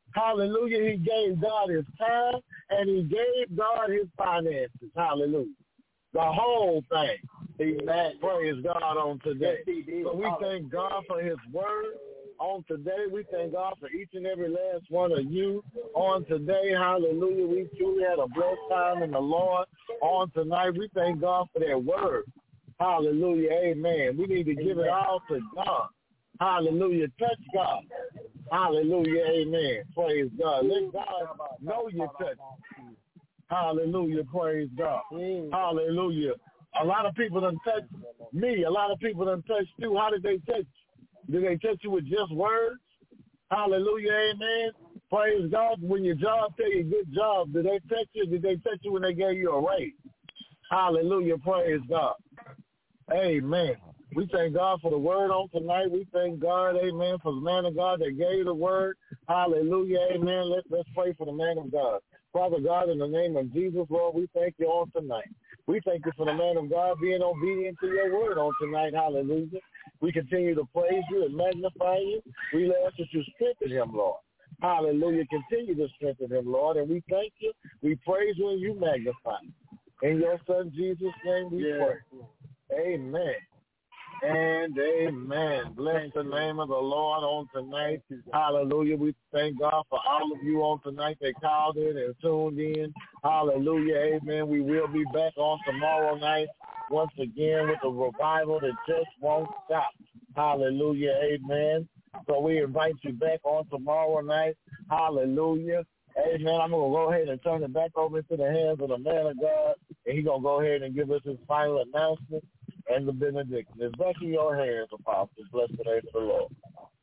Hallelujah. He gave God his time, and he gave God his finances. Hallelujah. The whole thing. Amen. Praise God on today. So we thank God for his word on today. We thank God for each and every last one of you on today. Hallelujah. We truly had a blessed time in the Lord on tonight. We thank God for that word. Hallelujah. Amen. We need to give it all to God. Hallelujah. Touch God. Hallelujah. Amen. Praise God. Let God know you touch. Hallelujah. Praise God. Hallelujah. A lot of people done touch me. A lot of people done touch you. How did they touch you? Did they touch you with just words? Hallelujah. Amen. Praise God. When your job tell you good job, did they touch you? Did they touch you when they gave you a raise? Hallelujah. Praise God. Amen. We thank God for the word on tonight. We thank God, amen, for the man of God that gave the word. Hallelujah, amen. Let's, let's pray for the man of God. Father God, in the name of Jesus, Lord, we thank you on tonight. We thank you for the man of God being obedient to your word on tonight. Hallelujah. We continue to praise you and magnify you. We ask that you strengthen him, Lord. Hallelujah. Continue to strengthen him, Lord. And we thank you. We praise you and you magnify. In your son Jesus' name we yeah. pray. Amen. And amen. Bless the name of the Lord on tonight. Hallelujah. We thank God for all of you on tonight that called in and tuned in. Hallelujah. Amen. We will be back on tomorrow night once again with a revival that just won't stop. Hallelujah. Amen. So we invite you back on tomorrow night. Hallelujah. Amen. I'm going to go ahead and turn it back over into the hands of the man of God, and he's going to go ahead and give us his final announcement and the benediction. It's back in your hands, Apostle. Bless the name of the Lord.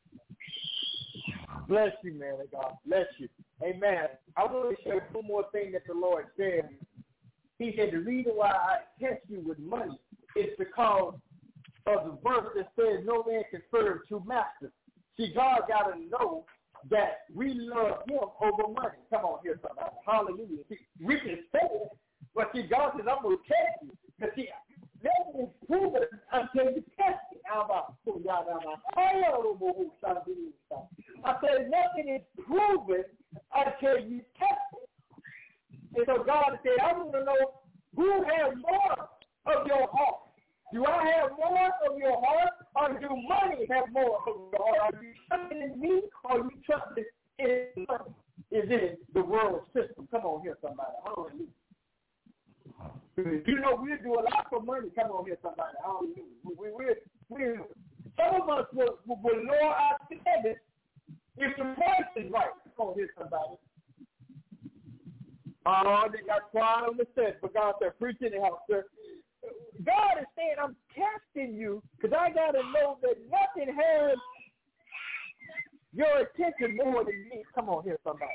Bless you, man of God. Bless you. Amen. I want to share one more thing that the Lord said. He said the reason why I test you with money is because of the verse that says no man can serve two masters. See, God got to know that we love him over money. Come on here, somebody. Hallelujah. See, we can say it, but see, God says, I'm going to test you. Because see, nothing is proven until you test it. I said nothing is proven until you test it. And so God said, I want to know who has more of your heart. Do I have more of your heart, or do money have more of your heart? Are you trusting in me, or are you trusting in money? Is it the world system? Come on here, somebody. Hallelujah. You know, we do a lot for money. Come on here, somebody. Hallelujah. We, we, we, some of us will, will, will lower our standards if the price is right. Come on here, somebody. Oh, they got quiet on the set, but God said, preach anyhow, sir. God is saying, I'm testing you because I got to know that nothing has your attention more than me. Come on here, somebody.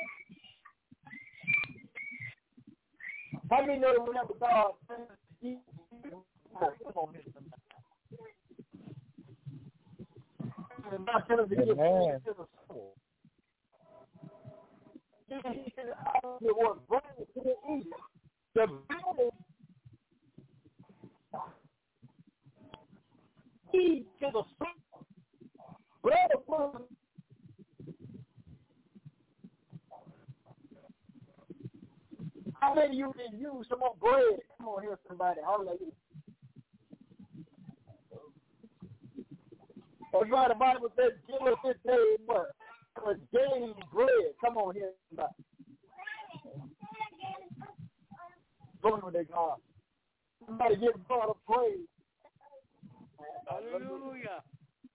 How many know that whenever God says, come on here, somebody. And God tells us to give to the soul. He said, I don't know what brings it to the east. The battle key to the soul. Bread upon how many of you can use some more bread? Come on here, somebody. Hallelujah. That's why the Bible says, give us this day what? A daily bread. Come on here, somebody. Glory to God. Somebody give God a praise. Hallelujah.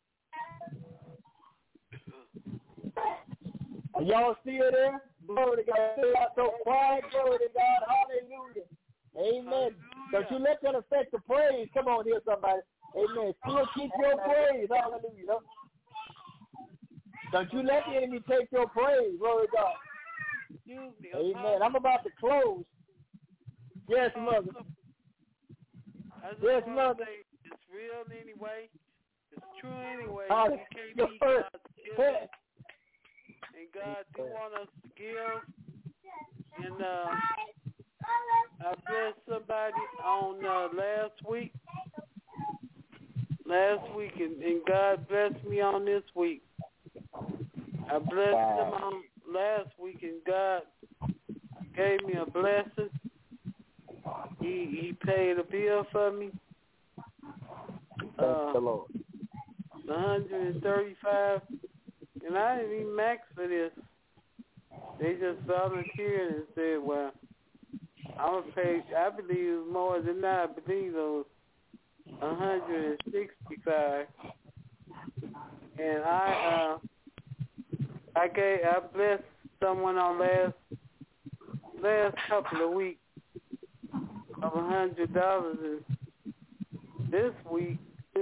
Y'all see it there? Glory to God. Still out so quiet. Glory to God. Hallelujah. Amen. Hallelujah. Don't you let that affect the praise. Come on here, somebody. Amen. Still keep your praise. Hallelujah. Don't you let the enemy take your praise. Glory to God. Amen. I'm about to close. Yes, mother. Yes, mother. It's real anyway. It's true anyway. Uh, we can't be God's giving. And God do want us to give. And uh, I blessed somebody on uh, last week. Last week, and, and God blessed me on this week. I blessed them on last week, and God gave me a blessing. He he paid a bill for me. Thank uh, the Lord. one hundred thirty-five, and I didn't even ask for this. They just volunteered and said, well, I'm going to pay, I believe it was more than that. I believe it was one hundred sixty-five. And I, uh, I gave, I blessed someone on last, last couple of weeks of one hundred dollars. And this week,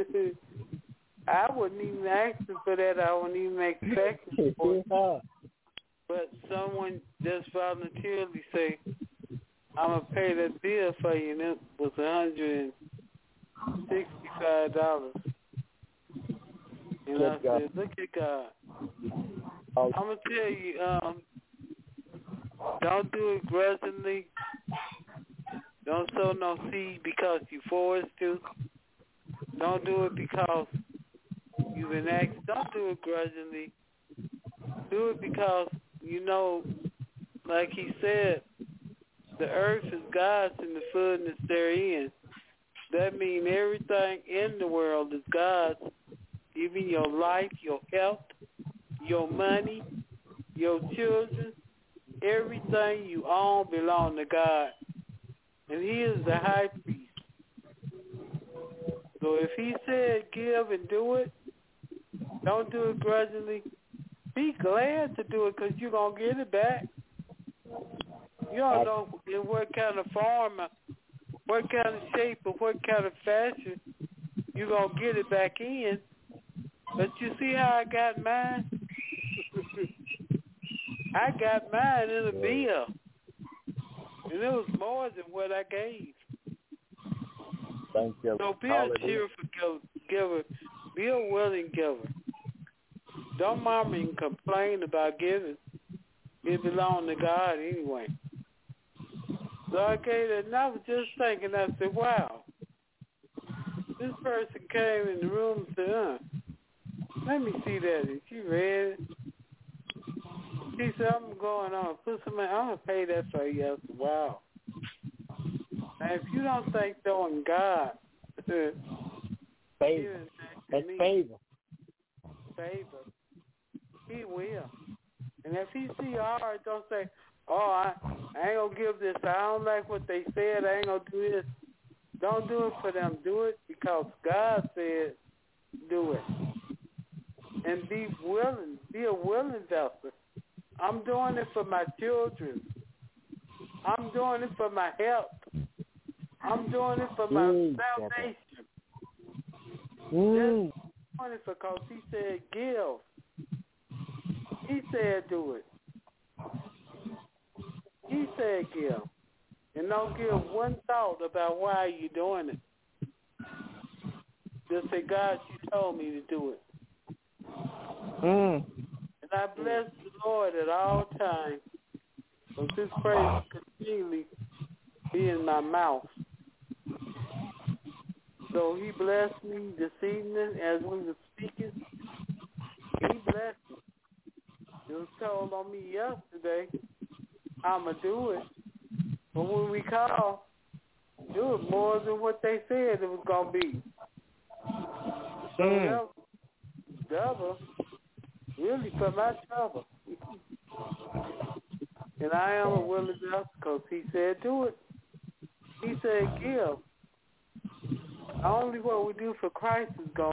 I wouldn't even ask for that. I wouldn't even expect it for it. But someone just voluntarily say, I'm going to pay that bill for you, and it was one hundred sixty-five dollars. And I said, look at God. I'm going to tell you, um, don't do it grudgingly. Don't sow no seed because you're forced to. Don't do it because you've been asked. Don't do it grudgingly. Do it because, you know, like he said, the earth is God's and the fullness therein. That means everything in the world is God's. Even your life, your health, your money, your children, everything you own belongs to God. And he is the high priest. So if he said give and do it, don't do it grudgingly. Be glad to do it because you're going to get it back. You don't know in what kind of form, what kind of shape, or what kind of fashion you're going to get it back in. But you see how I got mine? I got mine in a bill. And it was more than what I gave. Thank you. So be a cheerful giver. Be a willing giver. Don't murmur and complain about giving. It belongs to God anyway. So I gave it, and I was just thinking, I said, wow. This person came in the room and said, uh, let me see that. And she read it. She said, I'm going on. Put some money. I'm going to pay that for you. I said, wow. Now, if you don't think throwing God, favor. That's favor. Favor. He will. And if he see your heart, don't say, oh, I, I ain't going to give this. I don't like what they said. I ain't going to do this. Don't do it for them. Do it because God said do it. And be willing. Be a willing vessel. I'm doing it for my children. I'm doing it for my health. I'm doing it for my mm, salvation. Mm. I'm doing it because he said give. He said do it. He said give. And don't give one thought about why you're doing it. Just say, God, you told me to do it. Mm. And I bless the Lord at all times. So this praise continually be in my mouth. So he blessed me this evening as we were speaking. He blessed me. It was told on me yesterday, I'm going to do it. But when we call, do it more than what they said it was going to be. So mm. that was double, really for my trouble. And I am a willing vessel because he said do it. He said give. Only what we do for Christ is going